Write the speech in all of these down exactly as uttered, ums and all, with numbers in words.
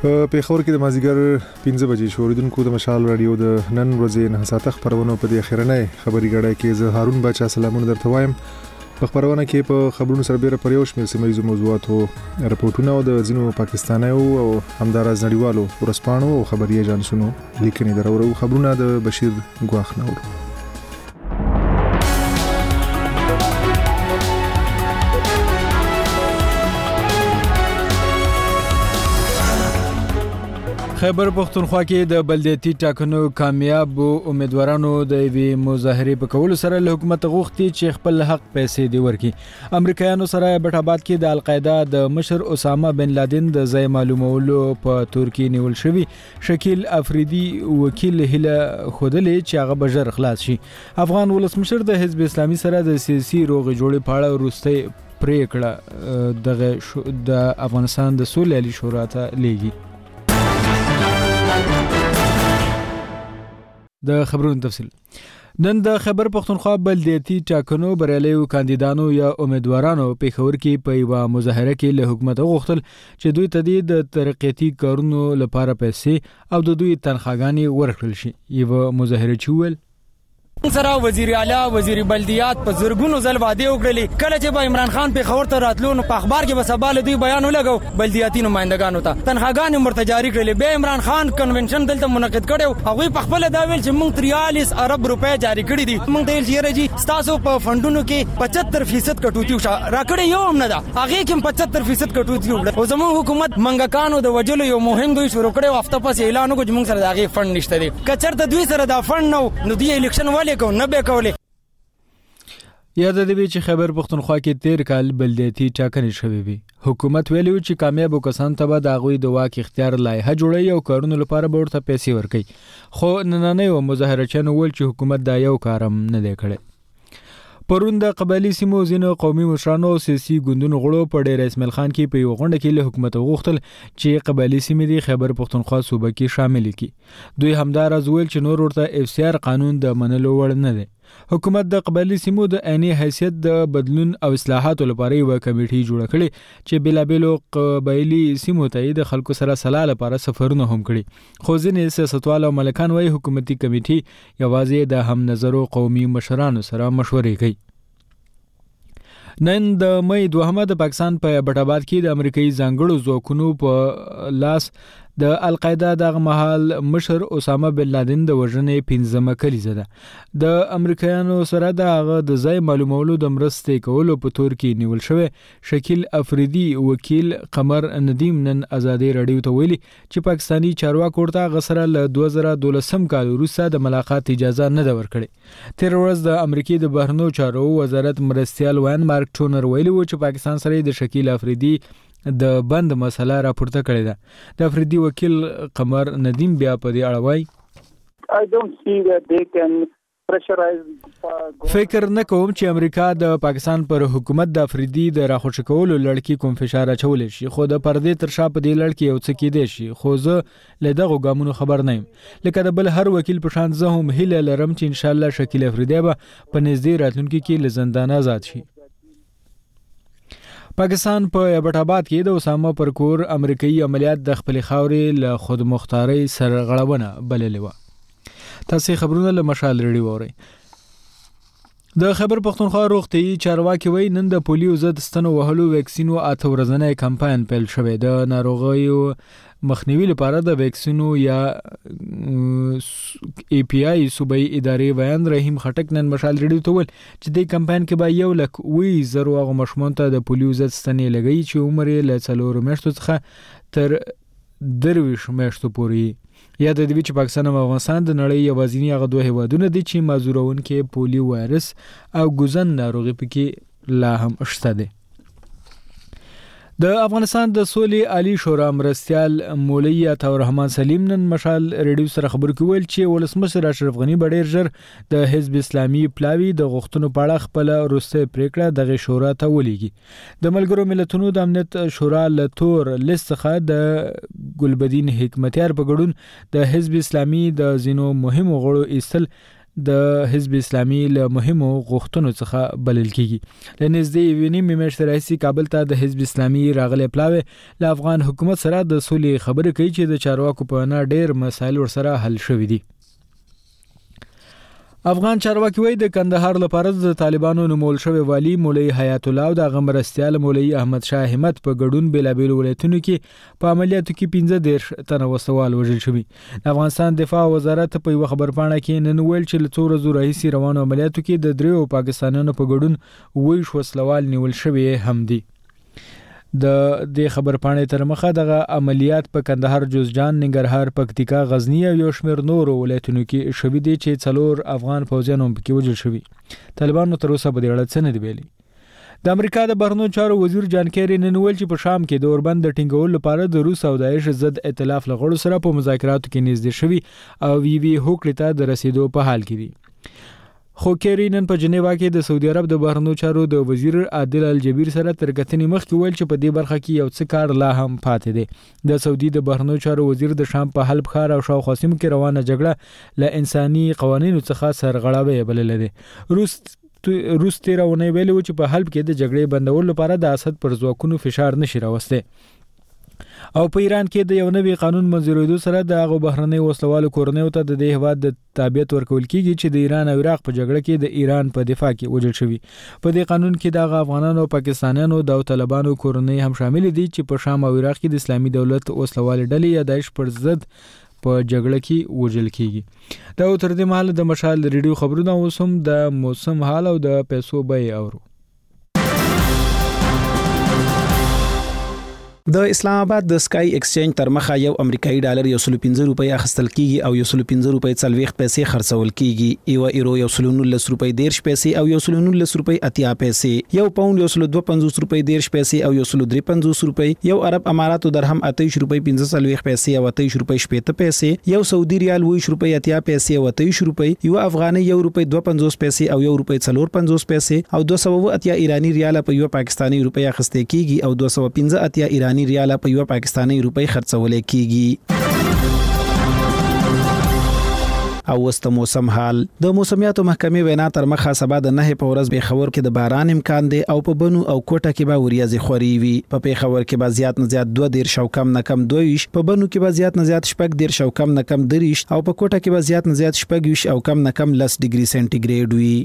په پیښور کې د مازیګر پنځه بجې شوریدونکو د مشال رادیو د نن ورځې نه ساعته خبرونه په دې اخرنۍ خبري غړای کې زه هارون بچا سلامونه درته وایم. په خبرونه کې په خبرونو سره بیره پر یو شمېر سیمه موضوعاتو راپورټونه او د ځینو پاکستانیو او همدارز نړیوالو ورسپانو او خبري ایجنسونو لیکنې درورو خبرونه د بشیر ګواخ نور. خیبر پختونخوا کې د بلدیاتي ټاکنو کامیاب امیدوارانو د وی مظاهره په کولو سره له حکومت غوښتي چې خپل حق پیسې دی ورکړي. امریکایانو سره بټ آباد کې د القاعده د مشر اسامه بن لادن د ځای معلومولو په ترکی نیول شوی شکیل افریدي وکیل هله خودلې چې هغه بجر خلاص شي. افغان ولسمشر د حزب اسلامي سره د سیاسي روغې جوړې په اړه وروستي پریکړه دغه د افغانستان د سولې عالی شورا ته لیږي. د خبرونو تفصیل. نن د خیبر پختونخوا بلدیاتي ټاکنو بریالیو کاندیدانو یا امیدوارانو پیښور کې په یوه مظاهره کې له حکومت غوښتل چې دوی ته د ترقیاتي کارونو لپاره پیسې او د دوی تنخواګانې ورکړل شي. یوه مظاهره چې ویل سره وزیر اعلی وزیر بلدیات په زرګونو ځل وعده وکړلې کله چې به عمران خان په خبر ته راتلو نو په اخبار کې به سبا له دوی بیان ولګو بلدیاتي نمائندګانو ته تنخواګانې مرته جاری کړلې. به عمران خان کنونشن دلته منعقد کړو هغه په خپل دا ویل چې موږ تریالیس ارب روپے جاری کړی دي. موږ ته یې راځي تاسو په فندونو کې پچهتر فیصد کټوتی راکړی یو هم نه ده هغه کې پچهتر فیصد کټوتی وکړه. او زموږ حکومت منګکانو د وجلو یو مهم دوی شروع کړو هفته پس اعلان وکړ چې موږ سره دغه فند نشته دي. کچرته دوی سره دا فند نو نو دی الیکشن والے کو نه به کولې. یاد دی چې خیبر پختونخوا کې تیر کال بلدیاتي ټاکنې شوې وي. حکومت ویلو چې کامیاب کسان ته به د هغوی د واک اختیار لایحه جوړوي او کارونو لپاره به ورته پیسې ورکوي. خو نننۍ مظاهرچیانو ویل چې حکومت دا یو کار هم نه دی کړی. پرون د قبایلي سیمو ځینو قومي مشرانو او سیاسي ګوندونو غړو په ډیر اسماعیل خان کې په یو غونډه کې له حکومت غوښتل چې قبایلي سیمې د خیبر پختونخوا صوبه کې شامل کړي. دوی همدارز ویل چې نور ورته اف سی آر قانون د منلو وړ نه دی. حکومت د قبایلي سیمو د عیني حیثیت د بدلون او اصلاحاتو لپاره یو کمیټي جوړه کړې چې بلابلو قبایلي سیمو ته د خلکو سره صلاح لپاره سفرونه هم کړي. خو ځینې سیاستوال او ملکان وايي حکومتي کمیټي یوازې د هم نظرو قومي مشرانو سره مشورې کوي. نن د مې دوهمه د پاکستان په بټ آباد کې د امریکایي ځانګړو ځواکونو په لاس د القاعده دغه مهال مشر اسامه بن لادن د وژنې پنځمه کلیزه ده. د امریکایانو سره د هغه د ځای معلومولو د مرستې کولو په تور کې نیول شوی شکیل افریدي وکیل قمر ندیم نن ازادي رادیو ته ویلي چې پاکستانی چارواکو ورته غسر له دوه زره دولسم کال وروسته د ملاقات اجازه نه ده ورکړې. تیر ورځ د امریکای د بهرنیو چارو وزارت مرستیال وان مارک ټونر ویلي و چې پاکستان سره د شکیل افریدي د بند مسله راپورته کړې ده. د افریدي وکیل قمر ندیم بیا په دې اړه وایي I don't see that they can فکر نه کوم چې امریکا د پاکستان پر حکومت د افریدي د راخوش کولو لړکی کوم فشار اچول شي. خو د پردې تر شا په دې لړکی یو څه کېدی شي. خو زه له دغه ګامونو خبر نه یم. لکه د بل هر وکیل په شان زه هم هیله لرم چې ان شاء الله شکیل افریدي به په نږدې راتلونکي کې له زندان آزاد شي. پاکستان په بټ آباد کې د اسامه پر کور امریکایي عملیات د خپل خاورې له خود مختاري سرغړونه بللې و. تاسو خبرونه له مشال رډیو اورئ. د خیبر پختونخوا روغتیايي چارواکي وایي نن د پولیو ضد ستنو وهلو ویکسینو اته ورځنی کمپاین پیل شوی. د ناروغیو مخنیوي لپاره د ویکسینو یا ای پی آی صوبایي ادارې ویان رحیم خټک نن مشال رډیو ته ویل چې د کمپاین کې به یو لک وی زرو هغه ماشومان ته د پولیو ضد ستنې لګوي چې عمر یې له څلورو میاشتو څخه تر درویش میاشتو پورې. یاد دی چې پاکستان او افغانستان د نړۍ یوازینی هغه دوه هیوادونه دي چې معذورونکو پولیو وایرس او ګوزن ناروغي پکې لا هم شته دي. د افغانستان د سولې عالی شورا مرستیال مولوی عطا الرحمن سلیم نن مشال ریډیو سره خبرو کول چې ولسمشر اشرف غنی ډېر ژر د حزب اسلامي پلاوی د غوښتنو په اړه خپل وروستۍ پریکړه دغه شورا ته ولېږي. د ملګرو ملتونو د امنیت شورا له تور لیست څخه د ګلبدین حکمتیار په ګډون د حزب اسلامي د زینو مهمو غړو ایستل د حزب اسلامي له مهمو غوښتنو څخه بلل کیږي. لنږدې یوې نیمې میاشتې راهیسې کابل ته د حزب اسلامي راغلی پلاوی له افغان حکومت سره د سولې خبرې کوي چې د چارواکو په وینا ډېر مسایل ورسره حل شوي دي. افغان چارواکي وایي د کندهار لپاره د طالبانو نومول شوی والی مولوي حیات الله او د هغه مرستیال مولوي احمد شاه همت په ګډون بېلابېلو ولایتونو کې په عملیاتو کې پنځه دېرش تنه وسوال وژل شوي. د افغانستان دفاع وزارت په یوه خبرپاڼه کې نن ویل چې له څو ورځو راهیسې روانو عملیاتو کې د دریو پاکستانیانو په ګډون اووه وسلوال نیول شوي هم دي. د دې خبرپاڼې تر مخه دغه عملیات په کندهار، جوزجان، ننګرهار، پکتیکا، غزنی او یو شمېر نورو ولایتونو کې شوي دي چې څلور افغان پوځیان هم پکې وژل شوي. طالبانو تر اوسه په دې اړه څه نه دي ویلي. د امریکا د بهرنیو چارو وزیر جان کیری نن ویل چې په شام کې د اوربند د ټینګولو لپاره د روس او داعش ضد ائتلاف له غړو سره په مذاکراتو کې نږدې شوي او وی وی هوکړې ته د رسیدو په حال کې دي. خو کیری نن په جنیوا کې د سعودي عرب د بهرنیو چارو د وزیر عادل الجبیر سره تر کتنې مخکې ویل چې په دې برخه کې یو څه کار لا هم پاتې دی. د سعودي د بهرنیو چارو وزیر د شام په حلب ښار او شاوخوا سیمو کې روانه جګړه له انساني قوانینو څخه سرغړاوی بللې ده. روس روس تیر اونۍ ویلي و چې په حلب کې د جګړې بندولو لپاره د اسد پر ځواکونو فشار نشي راوستی. او په ایران کې د یو نوي قانون منظورېدو سره د هغو بهرنۍ وسلوالو کورنیو ته د دې هېواد د تابعیت ورکول کیږي چې د ایران او عراق په جګړه کې د ایران په دفاع کې وژل شوي. په دې قانون کې د هغه افغانانو او پاکستانیانو د داوطلبانو کورنۍ هم شامل دي چې په شام او عراق کې د اسلامي دولت وسلوالې ډلې یا داعش پر ضد په جګړه کې وژل کیږي. دا تر دې مهاله د مشال ریډیو خبرونه اوس هم د موسم حال او د پیسو بیې اورو. د اسلام آباد د سکای ایکسچینج تر مخه یو امریکایي ډالر یو سل پنځه روپۍ اخیستل کیږي او یو سل پنځه روپۍ څلوېښت پیسې خرڅول کیږي. یو ایرو یو سل نولس روپۍ دېرش پیسې او یو سل نولس روپۍ اتیا پیسې. یو پاوند یو سل دوه پنځوس روپۍ دېرش پیسې او یو سل درې پنځوس روپۍ. یو عرب اماراتو درهم اتهشت روپۍ پنځه څلوېښت پیسې او اتهشت روپۍ شپېته پیسې. یو سعودي ریال اووه روپۍ اتیا پیسې او اتهشت روپۍ. یو افغاني یو روپۍ دوه پنځوس پیسې او یو روپۍ څلور پنځوس پیسې او دوه سوه اتیا ایرانی ریال په یو پاکستاني روپۍ اخیستل کیږي او دوه سوه پنځه اتیا ایرانی ریال په یو پاکستاني روپۍ خرڅول کیږي. او وست موسم حال. د موسمیاتو محکمې وینا تر مخه سبا د نه په ورځ پیښور کې د باران امکان دی او په بنو او کوټه کې به وریځې خوري وي. په پیښور کې به زیات نه زیات دوه دېرش او کم نه کم دوه ویشت، په بنو کې به زیات نه زیات شپږ دېرش او کم نه کم دېرش او په کوټه کې به زیات نه زیات شپږ ویشت او کم نه کم لس ډیګري سنټیګریډ وي.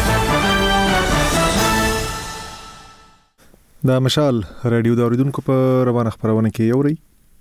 د مشال رادیو د اوریدونکو په روانه خبرونه کې یوري.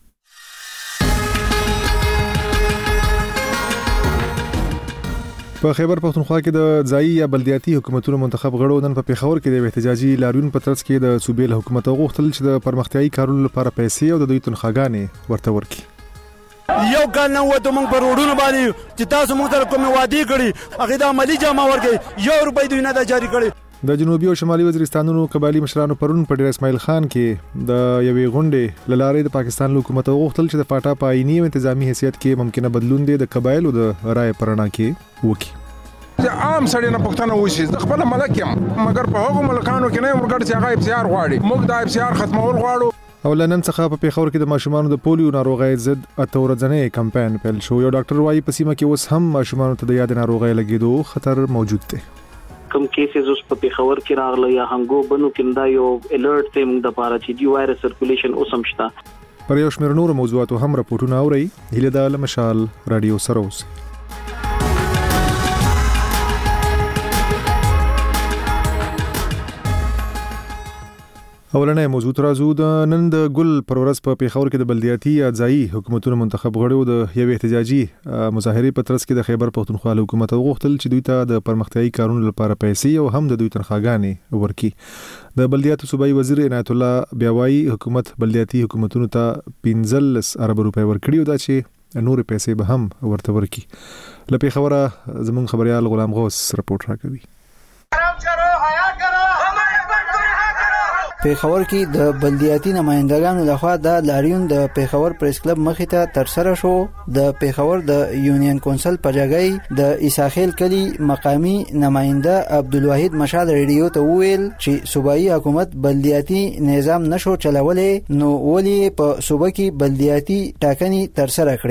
په خیبر پښتونخوا کې د ځایي یا بلدیاتي حکومتونو منتخب غړو نن په پیښور کې د احتجاجي لاریون په ترڅ کې د صوبې له حکومت غوښتل چې د پرمختیايي کارونو لپاره پیسې او د دوی تنخواګانې ورته ورکړي. یو کال نه وته موږ پر وډونو باندې چې تاسو موږ سره کومه وعده کړې هغه د عملی جامه ورکړي یو روپۍ دوی نه دا جاری کړي. د جنوبي او شمالي وزیرستانونو قبایلی مشرانو پرون په ډیر اسماعیل خان کې د یوې غونډې لارې د پاکستان حکومت غوښتل چې د پاټا په آئینی او انتظامی حیثیت کې ممکنه بدلون دي د قبایلو د رائے پرنا کې وکړي. عام سړی نه پښتنه وشي د خپل ملک یم مګر په هغو ملکانو کې نه مرګ چې هغه افسیار غواړي موږ د افسیار ختمول غواړو. او لنن څخه په پیښور کې د ماشومانو د پولیو ناروغۍ ضد اته ورځنی کمپاین پیل شو. یو ډاکټر وايي په سیمه کې اوس هم ماشومانو ته د یاد ناروغۍ لګیدو خطر موجود دی. کم کیسز اوس په پیښور کې راغله یا هنګو بنو کې دا یو الرټ ته موږ د پاره چې دی وایرس سرکولیشن اوسم شته. پر یو شمېر نور موضوعاتو هم راپورټونه اوري. هله د مشال رادیو سروس. اولنې موضوع ترازو د نن د ګل پر ورځ په پیښور کې د بلدیاتي یا ځایي حکومتونو منتخب غړو د یو احتجاجي مظاهرې په ترڅ کې د خیبر پښتونخوا حکومت غوښتل چې دوی ته د پرمختیايي کارونو لپاره پیسې او هم د دوی تنخواګانې ورکړي. د بلدیاتو صوبایي وزیر عنایت الله بیاوایی حکومت بلدیاتي حکومتونو ته پنځلس ارب روپۍ ورکړي او دا چې نور پیسې به هم ورته ورکړي. له پیښوره زموږ خبريال غلام غوث رپورټ راکوي. پیښور کې د بلدیاتي نمائندګانو لخوا د لاریون د پیښور پریس کلب مخې ته ترسره شو. د پیښور د یونین کونسل په جګړې د عیساخیل کلی مقامی نماینده عبدالواحد مشال ریډیو ته وویل چې صوبایي حکومت بلدیاتي نظام نشو چلولې نو ولې په صوبه کې بلدیاتي ټاکنې ترسره کړې.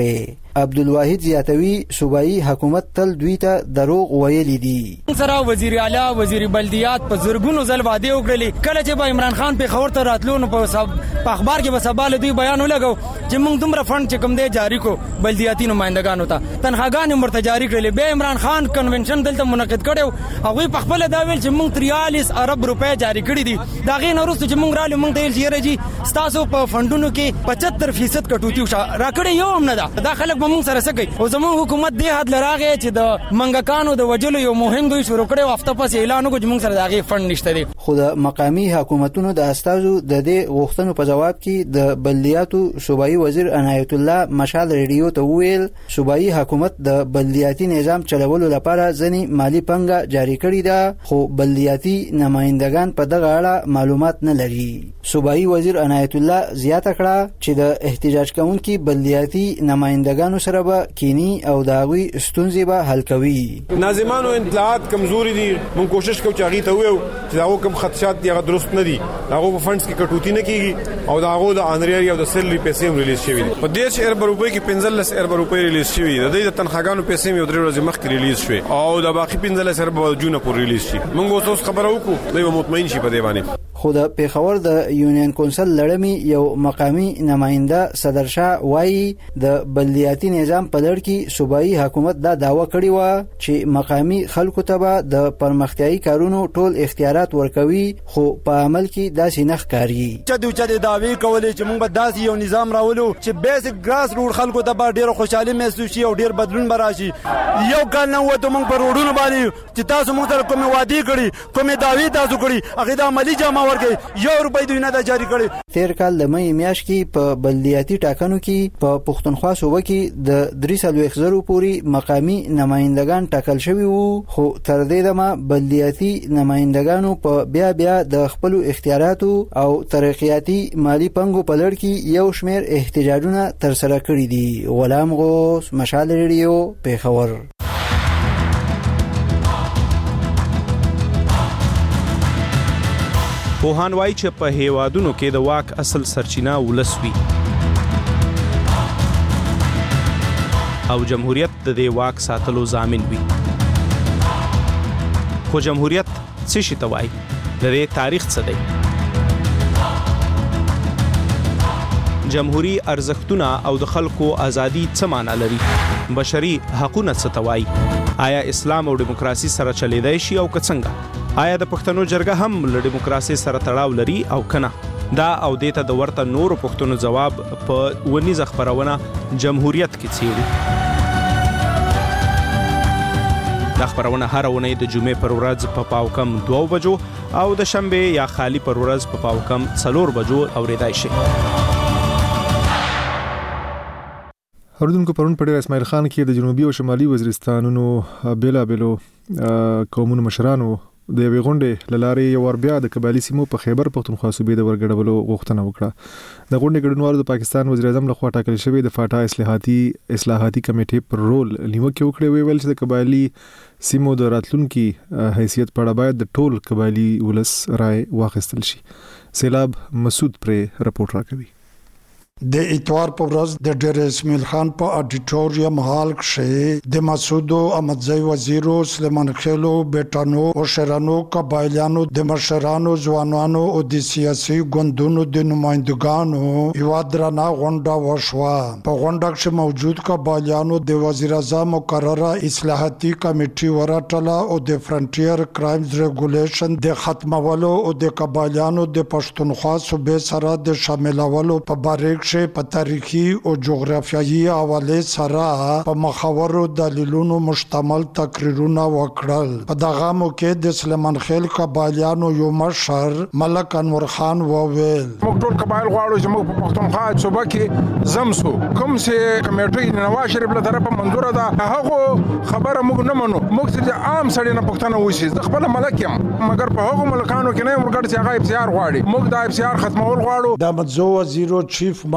عبدالواحد زیاتوي صوبایي حکومت تل دوی ته دروغ ویلي دي. سره وزیر اعلی وزیر بلدیات په زرګونو ځل وعده وکړلې کله چې به عمران خان په خبر ته راتلو نو په اخبار کې به سبا له دوی بیان ولګو چې موږ دومره فند چې کوم دی جاری کو بلدیاتي نمائندګانو ته تنخواګانې مرته جاری کړلې به عمران خان کنونشن دلته منعقد کړو هغه په خپل دا ویل چې موږ تریالیس ارب روپے جاری کړی دي دا غي نورسته چې موږ رالو موږ ته یې راځي ستاسو په فندونو کې پچهتر فیصد کټوتی راکړې یو هم نه ده دا خلک به موږ سره سګي او زموږ حکومت دی حد لراغه چې د منګکانو د وجلو یو مهم دوی شروع کړو هفته پس اعلان وکړ چې موږ سره دا غي فند نشته دي. خو د مقامی حکومتونو د استازو د دې غوښتنو په جواب کې د بلدیاتو صوبایي وزیر عنایت الله مشال ریډیو ته ویل صوبایي حکومت د بلدیاتي نظام چلولو لپاره ځنی مالی پنګه جاری کړې ده خو بلدیاتي نمائندگان په دغه اړه معلومات نه لري. صوبایي وزیر عنایت الله زیاته کړه چې د احتجاج کوونکي بلدیاتي نمائندگانو سره به کینی او داغوي ستونزې به حل کوي. ناظمانو اطلاعات کمزوري دي مونږ کوشش کوو چې هغه ته وایو چې داغو کوم خدشات دي هغه درست نه دي داغو په فندز کې کټوتی نه کیږي او داغو د انریاري او د سیلري پیسې هم ریلیز شوي دي په دیش ارب روپۍ کې پنځلس ارب روپۍ ریلیز شوي د دې د تنخواګانو پیسې یو درې ورځې مخکې ریلیز شوي او د باقي پنځلس ارب جون پورې ریلیز شي مونږ اوس خبره وکړو دوی مطمئن شي په دې باندې. خو د پیښور د یونین کونسل لړمي یو مقامی نماینده صدر شاه وایي د بلدیاتي نظام په لړ کې صوبایي حکومت دا داوا کړی و چې مقامی خلکو ته به د پرمختیايي کارونو ټول اختیارات ورکوي خو په عمل کې داسې نه ښکاري. چې دوی چې داوی کولې چې موږ به داسې یو نظام راولو چې بیسیک ګراس روډ خلکو ته به ډېر خوشحالي محسوس شي او ډېر بدلون به راشي. یو کال نه وته موږ په روډونو باندې چې تاسو موږ سره کومې وعدې کړي کومې داوی تاسو کړي هغه د عملي جامه ورکړي یو روپۍ دوی نه جاری کړي. تیر کال د مې میاشت کې په بلدیاتي ټاکنو کې په پښتونخوا صوبه کې د درې سلويخ زرو پورې مقامی نمائندگان ټاکل شوي وو خو تر دې دمه بلدیاتي نمائندگانو په بیا بیا د خپل اختیاراتو او ترقیاتي مالی پنګو په لړ کې یو شمېر احتجاجونه تر سره کړي دي. غلام غوث مشال ریډیو پیښور. پوهان وایي چې په هیوادونو کې د واک اصل سرچینه ولس وي او جمهوریت د دې واک ساتلو ضامن وي. خو جمهوریت څه شي ته وایي د دې تاریخ څه دی؟ جمهوری ارزښتونه او د خلکو ازادي څه معنی لري؟ بشري حقوقونه څه ته وایي؟ آیا اسلام او دیموکراسي سره چلیدای شي او که څنګه؟ آیا د پښتنو جرګه هم له دیموکراسي سره تړاو لري او کنه؟ دا او دیته د ورته نورو پښتنو جواب په ونیزه خبرونه جمهوریت کې څیړي. دا خبرونه هر ونې د جمعې پر ورځ په پاو کم دوه بجو او د شنبه یا خالی پر ورځ په پاو کم څلور بجو اوریدای شي. اوریدونکو پرون په ډېر اسماعیل خان کې د جنوبي او شمالي وزیرستانونو بیلا بیلو قومونو مشرانو د یوې غونډې لارې یو ور بیا د قبایلی سیمو په خیبر پختونخوا صوبې د ورګډولو غوښتنه وکړه. د غونډې ګډونوالو د پاکستان وزیر اعظم لخوا ټاکل شوی د فاټا اصلاحاتي اصلاحاتي کمیټې پر رول نیوکه وکړه. ویل چې د قبایلی سیمو د راتلونکي حیثیت په اړه باید د ټول قبایلی ولس رائے واخیستل شي. سیلاب مسعود پر رپورټ راکوي. د اتوار په ورځ د ډیر اسماعیل خان په اډیټوریم هال کې د مسعود احمدزی وزیرو سلیمان خېلو بیٹانو او شرانو قبایلیانو د مشرانو ځوانانو او د سیاسي ګوندونو د نمائندګانو یو درنه غونډه وشوه. په غونډه کې موجود قبایلیانو د وزیر اعظم مقرره اصلاحاتي کمیټې ورټله او د فرنټیر کرایمز ریګولیشن د ختمولو او د قبایلیانو د پښتونخوا صوبې سره د شاملولو په باره په تاریخي او جغرافیایي حواله سره په مخاورو دلیلونو مشتمل تقریرونه وکړل. په دغه موقع د سلیمان خېل قبایلیانو یو مشر ملک انور خان وویل موږ ټول قبایل غواړو چې موږ په پښتونخوا صوبه کې زمسو کوم چې کمیټې نواز شریف له طرفه منظور ده هغه خبره موږ نه منو. موږ چې عام سړی نه پښتنه وشي د خپل ملک یم مګر په هغه ملکانو کې نه موږ چې هغه افسیار غواړي موږ د افسیار ختمول غواړو. د مزو وزیرو چیف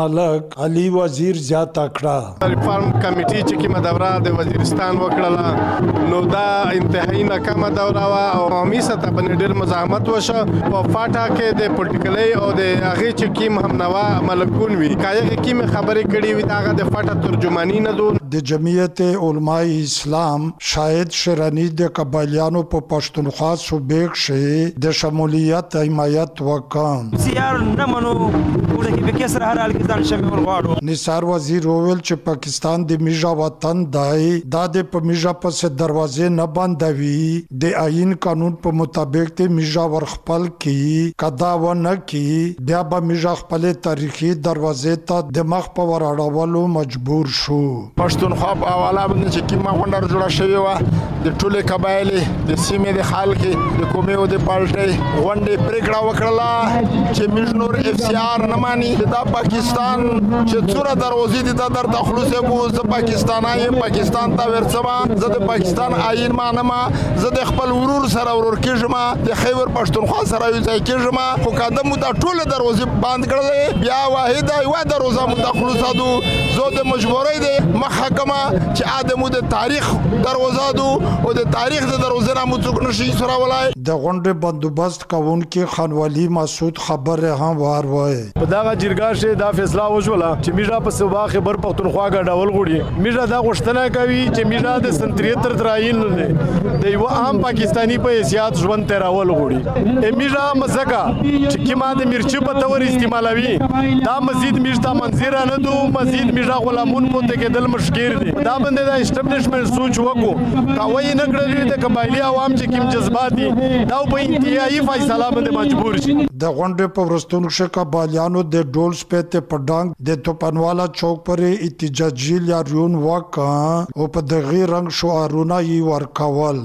ملک علي وزیر زیاته کړه. ریفارم کمیټي چې کومه دوره د وزیرستان وکړه نو دا انتهایی ناکامه دوره وا او عمومي سطح باندې ډېر مزاحمت وشو په فاټا کې د پولیټیکلي او د هغه چې کیم هم نوا ملکون وی کایغه کیم خبرې کړي وي داغه د فاټا ترجمانی نه دو. د جمعیت علماء اسلام شاهد شرانی د قبایلیانو په پښتونخوا صوبې کې د شمولیت حمایت وکړ. سیار نه منو ورته کې به کسر هر حال کې ځان شامل غواړو. نثار وزیر وویل چې پاکستان د میژا وطن دی دا د په میژا پسې دروازې نه بندوي د آئین قانون په مطابق ته میژا ورخپل کی کدا و نه کی بیا به میژا خپل تاریخي دروازې ته د مخ په وراړولو مجبور شو. پښتونخوا په حواله باندې چې کیمه غونډه جوړه شوې و د ټولې قبایلې د سیمې د خلک د قومي او د پالټي غونډې پریکړه وکړه چې موږ نور اف سی آر نه مانی دا پاکستان چې څوره دروازې دي دا در تخلص بو ز پاکستانای پاکستان ته ورسما زه د پاکستان آئین مانما زه د خپل ورور سره ورور کېږم د خیبر پښتونخوا سره یو ځای کېږم خو قدم مو دا ټول دروازې بند کړل بیا واحد یو دروازه مو تخلص دو زه د مجبورۍ د محکمه چې ادمو د تاریخ دروازه دو او د تاریخ د دروازه نه مو څوک نشي سره ولای. د غونډې بندوبست کوونکي خانوالي مسعود خبره هم وار وای په داغه جرګه شه دا فیصله وشوله چې میژا په صوبا خبر پښتونخوا غډول غوړي میژا دا غوښتنه کوي چې میژا د سن تریهتر تراین نه د یو عام پاکستانی په حیثیت ژوند تیرول غوړي ا میژا مزګه چې کیما د مرچ په تور استعمالوي دا مزید میژا منځره نه دو مزید میژا غلامون په تکدل مشکیر دي دا باندې دا اسټابلیشمنت سوچ وکړو کاوی نه کړی د قبایلی عوام چې کوم جذبات دي دا په انتهایی فیصله باندې مجبور شي. د غونډې په ورستون کې قبایلیانو د ډول سپېته پډنګ د توپنوالا چوک پرې احتجاجي لاریون وکړ او په دغه رنگ شعارونه یې ورکول.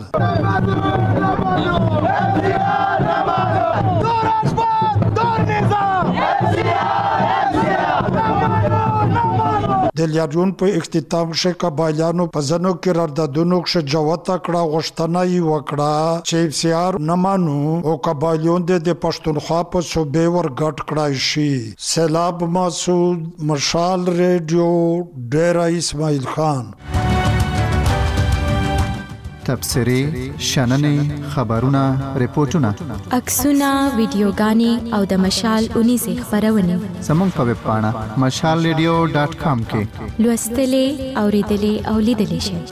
د لاریون په اختتام کې قبایلیانو په ځنو کې راردادونو کې جوته کړه غوښتنه یې وکړه چې اف سی آر نه مانو او قبایلیون د پښتونخوا په صوبې ورګټ کړای شي. سیلاب مسعود مشال ریډیو ډیرا اسماعیل خان. تبصرې شننې خبرونه ریپورتونه عکسونه ویډیوګانې او د مشال اونیزه خبرونه زموږ په ویب پاڼه مشال ریډیو ډاټ کام کې لوستلې اوریدلې او لیدلې شئ.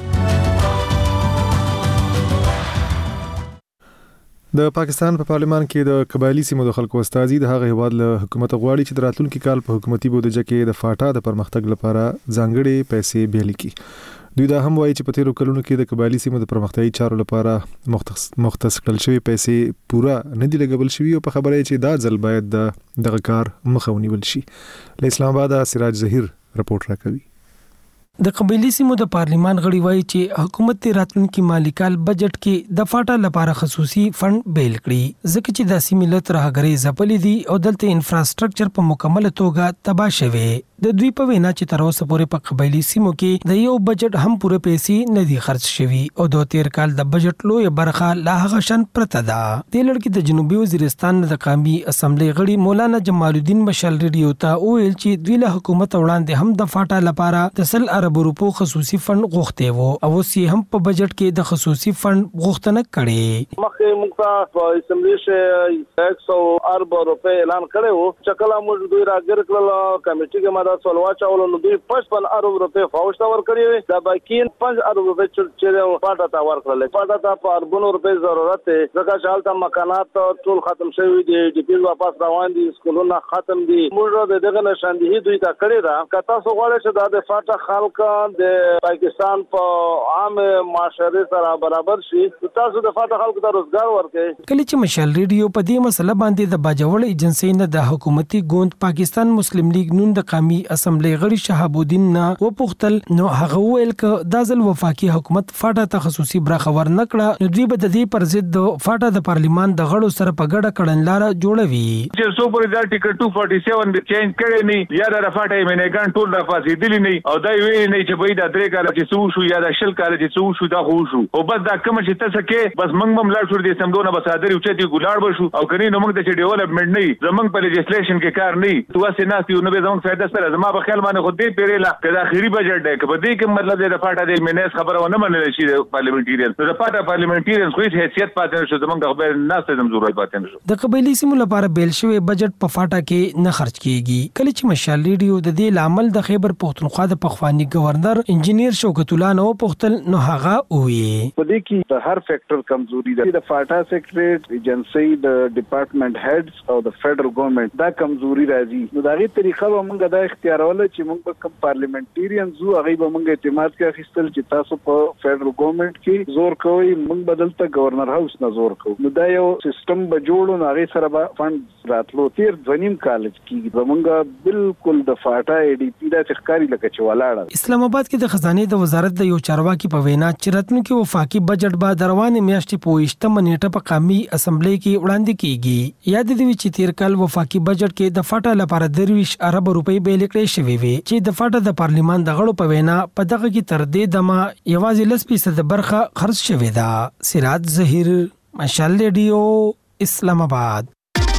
د پاکستان په پارلمان کې د قبایلی سیمو د خلکو استازي د هغه هیواد له حکومت غواړي چې د راتلونکي کال په حکومتي بودیجه کې د فاټا د پرمختګ لپاره ځانګړي پیسې بیل کړي. دوی دا هم وایي چې په تیرو کلونو کې د قبایلی سیمو د پرمختیايي چارو لپاره مختص مختص کړل شوی پیسې پورا نه دي لګول شوی او په خبره چې دا ځل باید دغه کار مخه ونیول شي. له اسلام آباد سراج ظهیر رپورټ راکوي. د قبایلی سیمو د پارلیمان غړي وایي چې حکومت د راتلونکي مالی کال بجټ کې د فاټا لپاره خصوصي فند بیل کړي ځکه چې د سیمې له ترهګرۍ ځپلې دي او دلته انفراستراکچر په مکمل توګه تباہ شوی. د دوی په وینا چې تر اوسه پورې په قبایلی سیمو کې د یو بجټ هم پوره پیسې نه دي خرڅ شوي او د تیر کال د بجټ لوی برخه لا هغه شان پرته ده. د لړ کې د جنوبي وزیرستان د قومي اسمبلی غړي مولانا جمال الدین مشال ریډیو ته ویل چې دوی له حکومت وړاندې هم د فاټا لپاره د سل ارب روپو خصوصي فند غوښته وو او اوس هم په بجټ کې د خصوصي فند غوښتنه کړې. مخکې موږ په اسمبلی کې یک سو ارب روپے اعلان کړو چې کله موږ دوی راګر کړل کمیټې کې دا سولوا چاول نو دوی پچپن ارب روپے فوج ته ورکړي دا باقی پنځه ارب روپے چې فاټا ته ورکړل. فاټا ته په اربونو روپے ضرورت دی ځکه چې حالت مکانات ټول ختم شوی دي ډي پی واپس روان دي سکولونه ختم دي موږ د دغه نشاندهي دوی ته کړی دا کته سو غواړي چې دا د فاټا خلک د پاکستان په عام معاشره سره برابر شي تاسو د فاټا خلکو ته روزګار ورکړي. کله چې مشال ریډیو په دې مسله باندې د باجوړ ایجنسی نه د حکومتي ګوند پاکستان مسلم لیگ نون د قومي اسمبلی غړي شهاب الدین نه و پختل نو هغه ویل ک د ځل وفاقي حکومت فاټا ته خصوصي برخه ور نکړه نو دوی به د دې پر ضد د فاټا د پارلیمان د غړو سره په ګډه کړنلار جوړوي. چې سو پر دا ټیکټ دوه سو سیاسي چینج کړي نه یا د فاټا یې نه ګان ټول د فاسیدلی نه او دا وی نه چې به دا درې کال چې سو شو یا د شل کال چې سو شو دا خو شو او بس دا کوم چې تاسو کې بس منګ مم لاړ شو دي سمدونه بسادر یو چې دی ګولار بشو او کني نو موږ د ډیولپمنٹ نه زمنګ په لیجسلیشن کې کار نه تواسه نه یو نو به زموږ فائدہ سره ده زما په خیال باندې خو دې پیریلا کدا اخیری بجټ دی که په دې کې مطلب د فاټا د مینس خبره ونه منل شي د پارلیمنټریان د فاټا پارلیمنټریان خو هیڅ حیثیت پاتې نشو زمونږ د خبر نه ستاسو ضرورت پاتې نشو د قبایلی سیمو لپاره بیل شوی بجټ په فاټا کې نه خرج کیږي کله چې مشال ریډیو د دې لامل د خیبر پختونخوا د پخوانی گورنر انجینیر شوکت الله نو پختل نو هغه وی په دې کې د هر فیکٹر کمزوري ده د فاټا سیکریټریټ ایجنسی د ډپارټمنټ هیډز او د فدرل ګورنمنت دا کمزوري راځي نو دا غي طریقه به موږ د اختیارول چې موږ په کوم پارلیمنټریان زو هغه به موږ اعتماد کې اخیستل چې تاسو په فدرل ګورنمنت کې زور کوي موږ بدلته گورنر هاوس نه زور کوو نو دا یو سیستم به جوړو نو هغه سره به فند راتلو تیر ځنیم کالج کې موږ بالکل د فاټا ای ډی پی دا ښکاری لکه چې ولاړه اسلام آباد کې د خزانه د وزارت د یو چارواکي په وینا چې راتلونکي وفاقي بجټ به د روانې میاشتې په ویشتمه نیټه په قومي اسمبلی کې وړاندې کیږي یاد دي چې تیر کال وفاقي بجټ کې د فاټا لپاره درویش ارب روپۍ بیل کړې شوې وي چې د فاټا د پارلیمان د غړو په وینا په دغه کې تر دې دمه یوازې لس فیصد برخه خرج شوې ده سراج ظهیر مشال ریډیو اسلام آباد